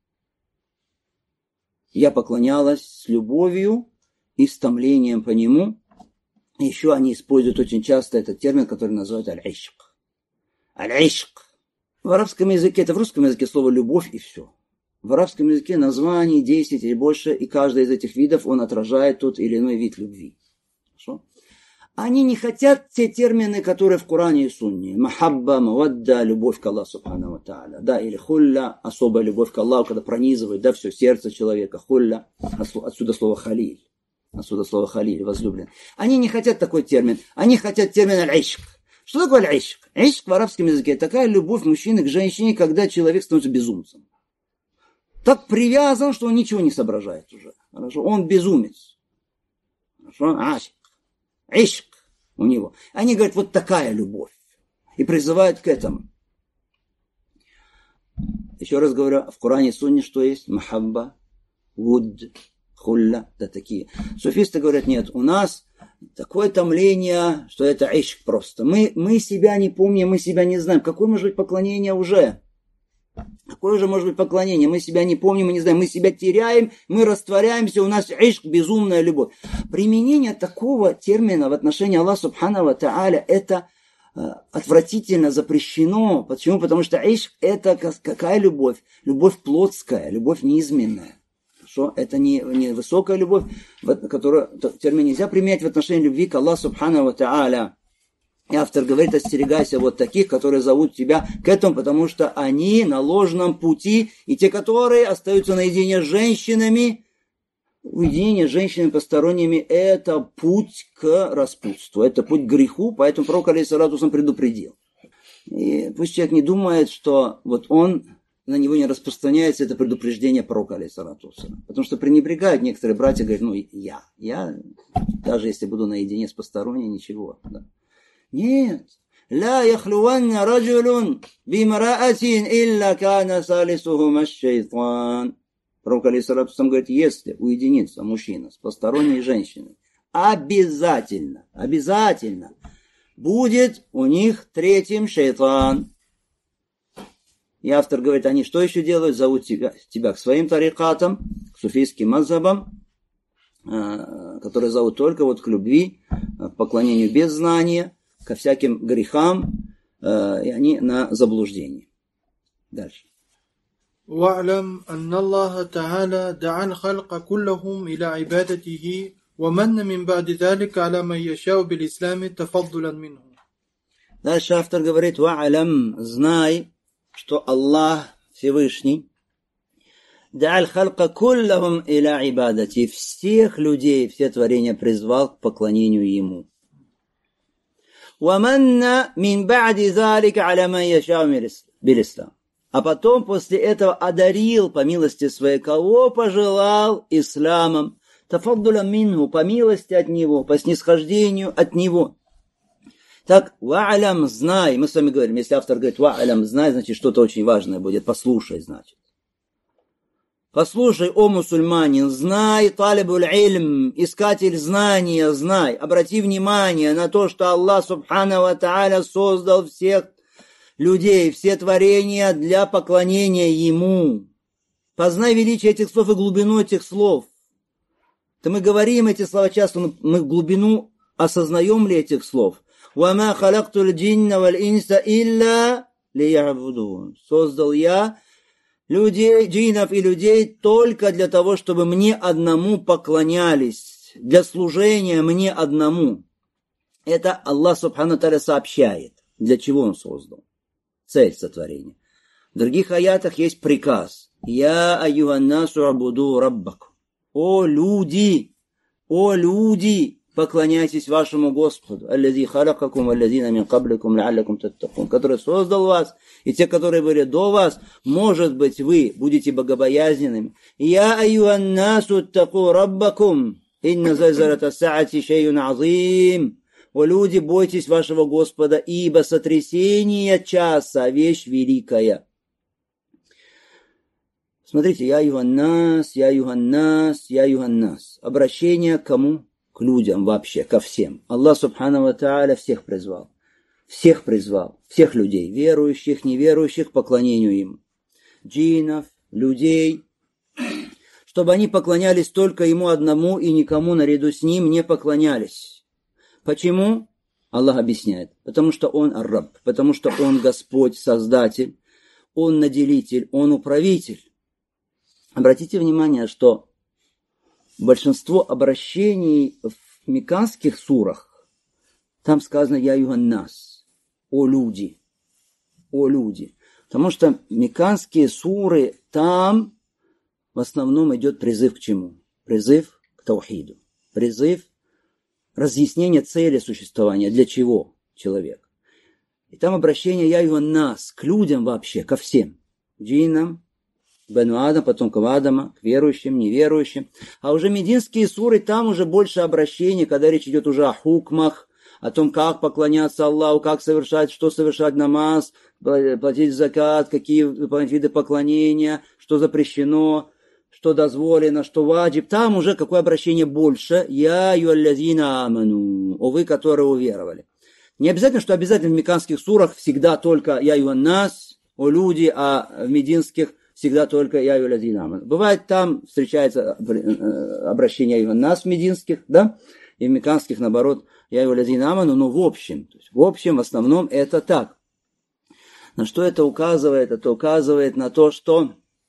Я поклонялась с любовью и с томлением по нему. Еще они используют очень часто этот термин, который называют аль-ишк. Аль-ишк. В арабском языке, это в русском языке слово любовь и все. В арабском языке названий десять или больше, и каждый из этих видов, он отражает тот или иной вид любви. Хорошо? Они не хотят те термины, которые в Коране и Сунне. Махабба, мавадда, любовь к Аллаху субхану ва тааля. Да, или хулля, особая любовь к Аллаху, когда пронизывает, да, все сердце человека. Хулля, отсюда слово халиль. Отсюда слово халиль, возлюбленный. Они не хотят такой термин. Они хотят термин аль-ишк. Что такое аль-ишк? Ишк в арабском языке такая любовь мужчины к женщине, когда человек становится безумцем. Так привязан, что он ничего не соображает уже. Хорошо? Он безумец. Хорошо? Ашик. Ишк у него. Они говорят, вот такая любовь. И призывают к этому. Еще раз говорю, в Коране и Сунне что есть? Махабба, вуд, хулля, да такие. Суфисты говорят, нет, у нас такое томление, что это ишк просто. Мы, мы себя не помним, мы себя не знаем. Какое может быть поклонение уже? Какое же может быть поклонение? Мы себя не помним, мы не знаем, мы себя теряем, мы растворяемся, у нас ишк, безумная любовь. Применение такого термина в отношении Аллаха субхану ва тааля это э, отвратительно запрещено. Почему? Потому что ишк это какая любовь? Любовь плотская, любовь низменная. Что это не, не высокая любовь, которую термин нельзя применять в отношении любви к Аллаху Субхану ва Тааля. И автор говорит, остерегайся вот таких, которые зовут тебя к этому, потому что они на ложном пути, и те, которые остаются наедине с женщинами, уединение с женщинами посторонними, это путь к распутству, это путь к греху, поэтому пророк алейхиссалату вассалям предупредил. И пусть человек не думает, что вот он, на него не распространяется это предупреждение пророка алейхиссалату вассалям. Потому что пренебрегают некоторые братья, говорят, ну я, я, даже если буду наедине с посторонними, ничего, да. Нет. لا يخلون رجل بامرأة إلا كان ثالثهما الشيطان. Пророк алейхиссалату вассалям говорит, если уединится мужчина с посторонней женщиной, обязательно, обязательно будет у них третьим шайтан. И автор говорит, они что еще делают? Зовут тебя, тебя к своим тарикатам, к суфийским мазхабам, которые зовут только вот к любви, к поклонению без знания, ко всяким грехам, и они на заблуждении. Дальше. واعلم أن الله تعالى دعا الخلق كلهم إلى عبادته ومن من بعد ذلك على من يشاء بالإسلام تفضلا منه. Дальше автор говорит, ва'алям, знай, что Аллах Всевышний, да'аль халка куллахум иля ибадати, всех людей, все творения призвал к поклонению Ему. Ваманна мин ба'ди залика аля ман яшау билислам. А потом после этого одарил по милости своей, кого пожелал исламом, тафаддуля минху, по милости от него, по снисхождению от него. Так, ва'алям, знай, мы с вами говорим, если автор говорит ва'алям, знай, значит что-то очень важное будет, послушай, значит. Послушай, о мусульманин, знай, талибуль ильм, искатель знания, знай, обрати внимание на то, что Аллах Субхану ва Тааля создал всех людей, все творения для поклонения Ему. Познай величие этих слов и глубину этих слов. То мы говорим эти слова часто, но мы в глубину осознаем ли этих слов? وَمَا خَلَقْتُ الْجِنَّ وَالْإِنسَ إِلَّا لِيَعْبُدُونَ. Создал я людей, джиннов и людей только для того, чтобы мне одному поклонялись, для служения мне одному. Это Аллах Субхану Тааля сообщает, для чего Он создал. Цель сотворения. В других аятах есть приказ. «Я аюханнасу абуду раббаку». О люди, о люди, поклоняйтесь вашему Господу, аллази халакакум, аллазина мин кабликум, лааллакум таттакун, который создал вас, и те, которые были до вас, может быть, вы будете богобоязненными. «Я аюханнасу аттаку раббакум, инна зальзалата саати шейюн азим». О люди, бойтесь вашего Господа, ибо сотрясение часа – вещь великая. Смотрите, я Юханнас, я Юханнас, я Юханнас. Обращение к кому? К людям вообще, ко всем. Аллах Субхану ва Тааля всех призвал. Всех призвал. Всех людей, верующих, неверующих, к поклонению им. Джиннов, людей, чтобы они поклонялись только Ему одному и никому наряду с Ним не поклонялись. Почему? Аллах объясняет. Потому что Он ар-Рабб, потому что Он Господь, Создатель, Он наделитель, Он управитель. Обратите внимание, что большинство обращений в мекканских сурах, там сказано «Я Юханнас», «О люди», «О люди». Потому что мекканские суры, там в основном идет призыв к чему? Призыв к таухиду, призыв разъяснение цели существования, для чего человек. И там обращение «Я Юханнас» к людям вообще, ко всем. К джиннам, к Бану Адам, потомкам Адама, к верующим, неверующим. А уже мединские суры, там уже больше обращений, когда речь идет уже о хукмах, о том, как поклоняться Аллаху, как совершать, что совершать намаз, платить закат, какие выполнять виды поклонения, что запрещено, что дозволено, что ваджиб. Там уже какое обращение больше. «Я юаллазина аману». О вы, которые уверовали. Не обязательно, что обязательно в мекканских сурах всегда только «Я юаннас», о люди, а в мединских всегда только «Я юаллазина аману». Бывает, там встречается обращение «Я юаннас» в мединских, да, и в мекканских, наоборот, «Я юаллазина аману», но в общем, то есть в общем, в основном это так. На что это указывает? Это указывает на то, что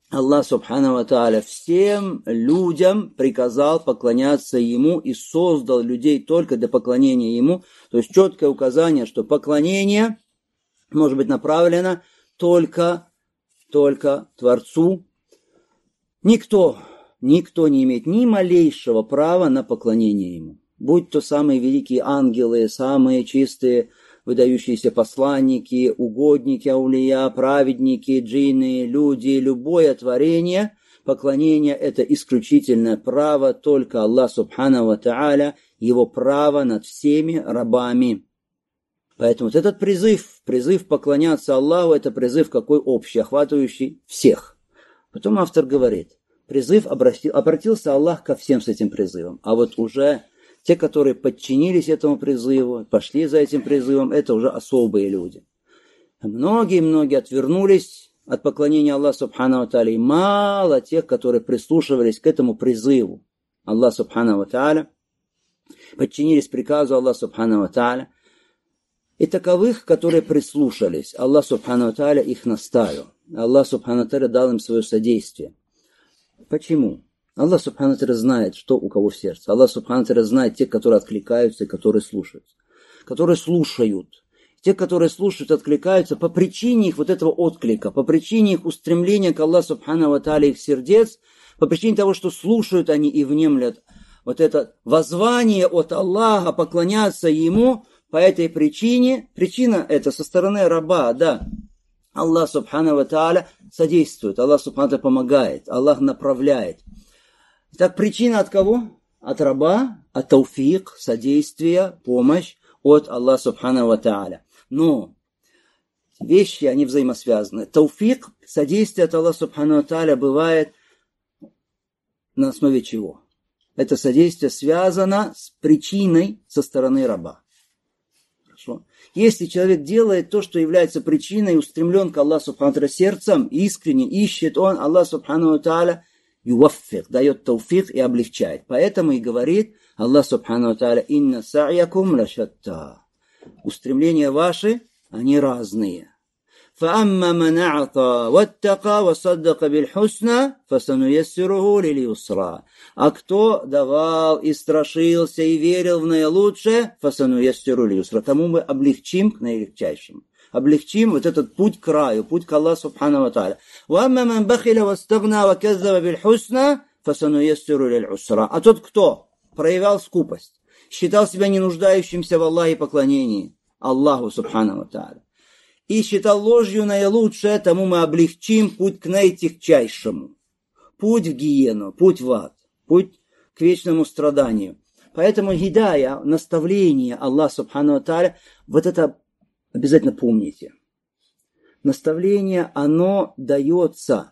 Аллах Субхану ва Тааля всем людям приказал поклоняться Ему и создал людей только для поклонения Ему. То есть четкое указание, что поклонение может быть направлено только, только Творцу. Никто, никто не имеет ни малейшего права на поклонение Ему. Будь то самые великие ангелы, самые чистые выдающиеся посланники, угодники, аулия, праведники, джинны, люди, любое творение, поклонение – это исключительное право только Аллах Субхану ва Тааля, Его право над всеми рабами. Поэтому вот этот призыв, призыв поклоняться Аллаху – это призыв какой общий, охватывающий всех. Потом автор говорит, призыв обратил, обратился Аллах ко всем с этим призывом, а вот уже те, которые подчинились этому призыву, пошли за этим призывом, это уже особые люди. Многие-многие отвернулись от поклонения Аллаху Субхану ва Тааля, и мало тех, которые прислушивались к этому призыву Аллаха Субхану ва Тааля, подчинились приказу Аллаха Субхану ва Тааля, и таковых, которые прислушались, Аллах Субхану ва Тааля их наставил. Аллах Субхану ва Тааля дал им свое содействие. Почему? Аллах Субхану ва Тааля знает, что у кого в сердце. Аллах Субхану ва Тааля знает тех, которые откликаются и которые слушают. Которые слушают. Те, которые слушают, откликаются по причине их вот этого отклика, по причине их устремления к Аллаху Субхану ва Тааля их сердец, по причине того, что слушают они и внемлят вот это воззвание от Аллаха поклоняться Ему, по этой причине, причина это со стороны раба, да, Аллах Субхану ва Тааля содействует, Аллах Субхану ва Тааля помогает, Аллах направляет. Так причина от кого? От раба, от тауфик, содействия, помощь от Аллаха Субхану ва Тааля. Но вещи, они взаимосвязаны. Тауфик, содействие от Аллаха Субхану ва Тааля бывает на основе чего? Это содействие связано с причиной со стороны раба. Хорошо. Если человек делает то, что является причиной, устремлен к Аллаху Субхану ва Тааля сердцем, искренне ищет он, Аллах Субхану ва Тааля юваффик, дает тауфик и облегчает. Поэтому и говорит Аллах Субхану ва Тааля: «Инна са'якум лашатта». Устремления ваши, они разные. فَأَمَّا مَنْ أَعْطَى وَاتَّقَى وَصَدَّقَ بِالْحُسْنَى فَسَنُيَسِّرُهُ لِلْيُسْرَى. А кто давал и страшился и верил в наилучшее, فَسَنُيَسِّرُهُ لِلْيُسْرَى. Тому мы облегчим к наилегчайшему. Облегчим вот этот путь к раю, путь к Аллаху Субхану ва Тааля. وَأَمَّا مَنْ بَخِلَ وَاسْتَغْنَى وَكَذَّبَ بِالْحُسْنَى فَسَنُيَسِّرُهُ لِلْعُسْرَى. А тот, кто проявлял скупость, считал себя не нуждающимся в Аллахе поклонении Аллаху Субхану ва Тааля, и считал ложью наилучшее, тому мы облегчим путь к наитягчайшему. Путь в гиену, путь в ад, путь к вечному страданию. Поэтому гидая, наставление Аллаха Субхану ва Тааля, вот это обязательно помните. Наставление, оно дается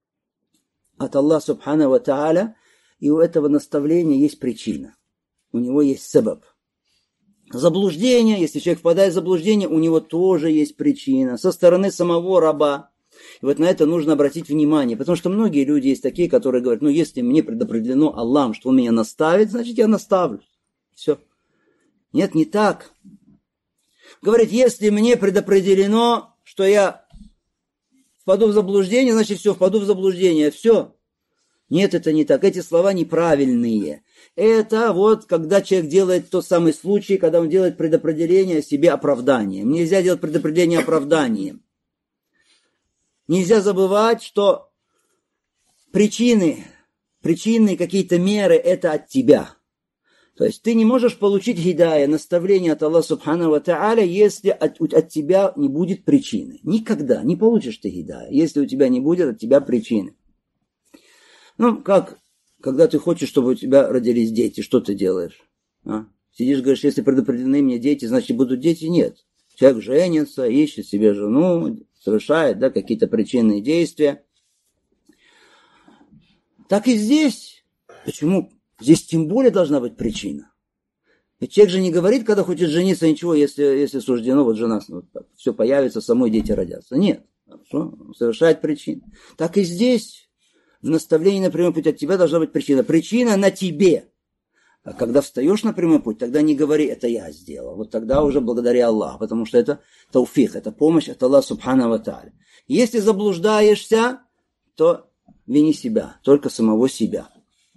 от Аллаха Субхану ва Тааля, и у этого наставления есть причина. У него есть сабаб. Заблуждение, если человек впадает в заблуждение, у него тоже есть причина со стороны самого раба. И вот на это нужно обратить внимание, потому что многие люди есть такие, которые говорят: ну если мне предопределено Аллахом, что Он меня наставит, значит я наставлю. Все. Нет, не так. Говорит: если мне предопределено, что я впаду в заблуждение, значит все, впаду в заблуждение, все. Нет, это не так. Эти слова неправильные. Это вот когда человек делает тот самый случай, когда он делает предопределение себе оправданием. Нельзя делать предопределение оправданием. Нельзя забывать, что причины, причинные какие-то меры – это от тебя. То есть ты не можешь получить хидая, наставление от Аллаха Субхану ва Тааля, если от, от тебя не будет причины. Никогда не получишь ты хидая, если у тебя не будет от тебя причины. Ну, как, когда ты хочешь, чтобы у тебя родились дети, что ты делаешь? А? Сидишь, говоришь: если предопределены мне дети, значит будут дети? Нет. Человек женится, ищет себе жену, совершает, да, какие-то причинные действия. Так и здесь. Почему? Здесь тем более должна быть причина. Ведь человек же не говорит, когда хочет жениться, ничего, если, если суждено, вот жена, вот, все появится, самой дети родятся. Нет. Хорошо? Совершает причину. Так и здесь. В наставлении на прямой путь от тебя должна быть причина. Причина на тебе. А когда встаешь на прямой путь, тогда не говори: это я сделал. Вот тогда уже благодаря Аллаху, потому что это тауфих, это помощь от Аллаха Субхану ва Тааля. Если заблуждаешься, то вини себя, только самого себя.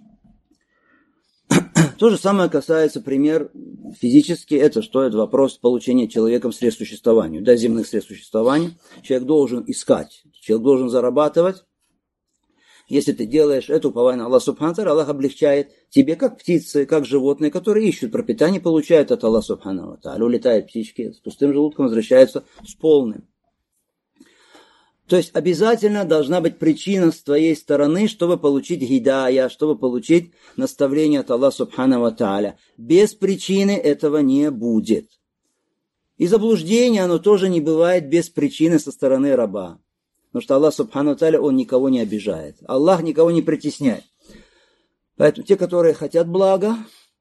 То же самое касается, пример физически, это что? Это вопрос получения человеком средств существования, да, земных средств существования. Человек должен искать, человек должен зарабатывать. Если ты делаешь это, уповая на Аллах Субхану ва Тааля, Аллах облегчает тебе, как птицы, как животные, которые ищут пропитание, получают от Аллаха Субхану ва Тааля. Улетают птички, с пустым желудком возвращаются с полным. То есть обязательно должна быть причина с твоей стороны, чтобы получить гидая, чтобы получить наставление от Аллаха Субхану ва Тааля. Без причины этого не будет. И заблуждение, оно тоже не бывает без причины со стороны раба. Потому что Аллах Субхану ва Тааля, Он никого не обижает. Аллах никого не притесняет. Поэтому те, которые хотят блага,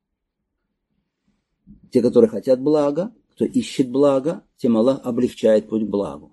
те, которые хотят блага, кто ищет блага, тем Аллах облегчает путь к благу.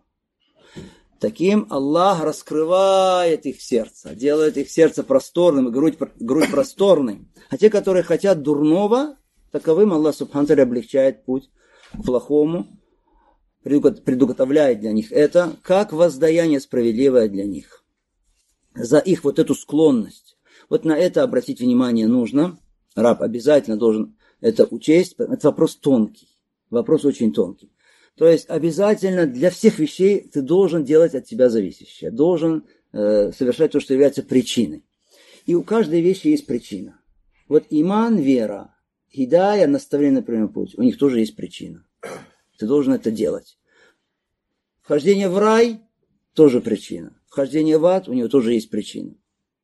Таким Аллах раскрывает их сердце, делает их сердце просторным, грудь, грудь просторной. А те, которые хотят дурного, таковым Аллах Субхану ва Тааля облегчает путь к плохому, предуготовляет для них это, как воздаяние справедливое для них. За их вот эту склонность. Вот на это обратить внимание нужно. Раб обязательно должен это учесть. Это вопрос тонкий. Вопрос очень тонкий. То есть обязательно для всех вещей ты должен делать от тебя зависящее. Должен э, совершать то, что является причиной. И у каждой вещи есть причина. Вот иман, вера, хидая, наставление на прямой путь. У них тоже есть причина. Ты должен это делать. Вхождение в рай тоже причина. Вхождение в ад у него тоже есть причина.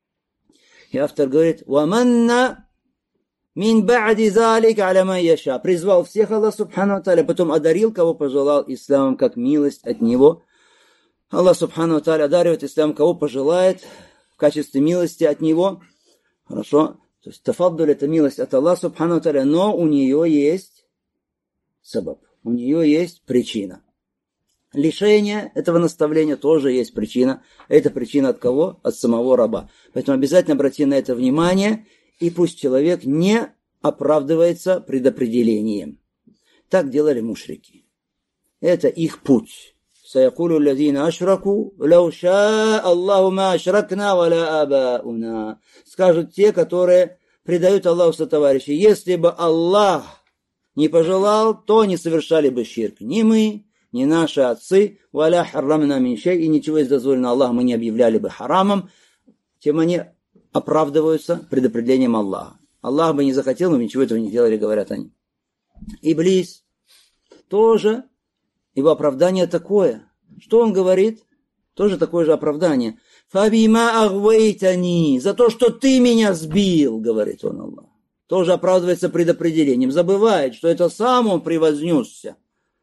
И автор говорит: «Ваманна мин ба'ди залик аля ман яша». Призвал всех Аллах Субхану ва Тааля, потом одарил, кого пожелал, исламом, как милость от него. Аллах Субхану ва Тааля одаривает ислам, кого пожелает, в качестве милости от него. Хорошо. То есть тафаддуль — это милость от Аллаха Субхану ва Тааля, но у нее есть сабаб. У нее есть причина. Лишение этого наставления тоже есть причина. Это причина от кого? От самого раба. Поэтому обязательно обрати на это внимание, и пусть человек не оправдывается предопределением. Так делали мушрики. Это их путь. سيقول الذين أشركوا لو شاء الله ما أشركنا ولا آباؤنا. Скажут те, которые предают Аллаху сотоварищей: если бы Аллах не пожелал, то не совершали бы ширк. Ни мы, ни наши отцы, валя харрамна мин шей, и ничего из дозволенного Аллаха мы не объявляли бы харамом. Тем они оправдываются предопределением Аллаха. Аллах бы не захотел, мы ничего этого не делали, говорят они. Иблис тоже, его оправдание такое. Что он говорит? Тоже такое же оправдание. Фабима агвейтани, за то, что ты меня сбил, говорит он Аллах. Тоже оправдывается предопределением. Забывает, что это сам он превознесся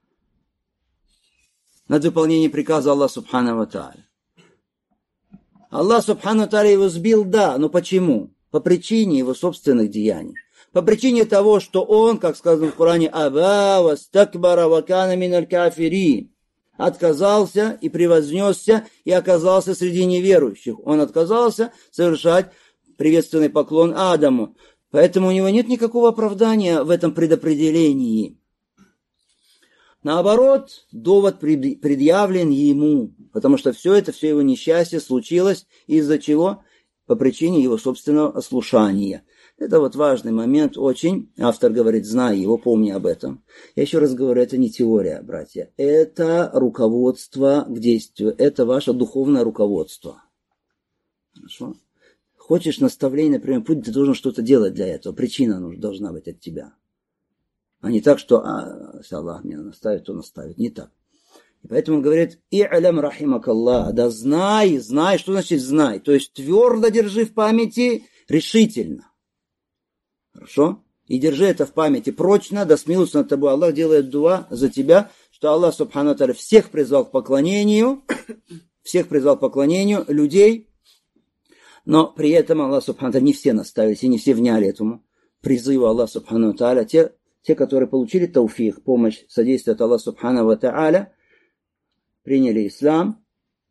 над выполнением приказа Аллаха Субхану ва Тааля. Аллах Субхану ва Тааля его сбил, да, но почему? По причине его собственных деяний. По причине того, что он, как сказано в Коране, аба вастакбара ва кана миналь кафирин, отказался и превознесся и оказался среди неверующих. Он отказался совершать приветственный поклон Адаму. Поэтому у него нет никакого оправдания в этом предопределении. Наоборот, довод предъявлен ему, потому что все это, все его несчастье случилось из-за чего? По причине его собственного ослушания. Это вот важный момент очень. Автор говорит: знай его, помни об этом. Я еще раз говорю, это не теория, братья. Это руководство к действию. Это ваше духовное руководство. Хорошо? Хочешь наставление, например, путь, ты должен что-то делать для этого. Причина должна быть от тебя. А не так, что а, если Аллах меня наставит, то наставит. Не так. И поэтому он говорит: «И'лям рахимакаллах». Да знай, знай. Что значит знай? То есть твердо держи в памяти, решительно. Хорошо? И держи это в памяти прочно, да смилуется над тобой. Аллах делает дуа за тебя, что Аллах Субхану ва Тааля всех призвал к поклонению, всех призвал к поклонению людей, но при этом Аллах Субхану ва Тааля не все наставились и не все вняли этому призыву Аллаха Субхану ва Тааля. Те, те, которые получили тауфих, помощь, содействие от Аллаха Субхану ва Тааля, приняли ислам.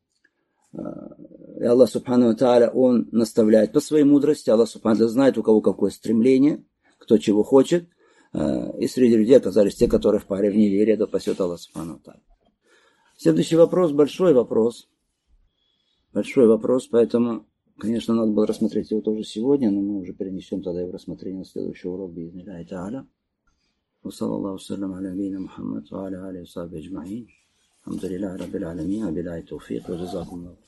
И Аллах Субхану ва Тааля, Он наставляет по своей мудрости. Аллах Субхану ва Тааля знает, у кого какое стремление, кто чего хочет. И среди людей оказались те, которые в паре в неверие, да пасет Аллах Субхану ва Тааля. Следующий вопрос, большой вопрос. Большой вопрос, поэтому Конечно, надо было рассмотреть его тоже сегодня, но мы уже перенесем тогда его рассмотрение на следующий урок. Би'идниллахи та'аля. وصلى الله وسلم على نبينا محمد وعلى آله وصحبه أجمعين الحمد لله رب العالمين وبالله التوفيق وجزاكم الله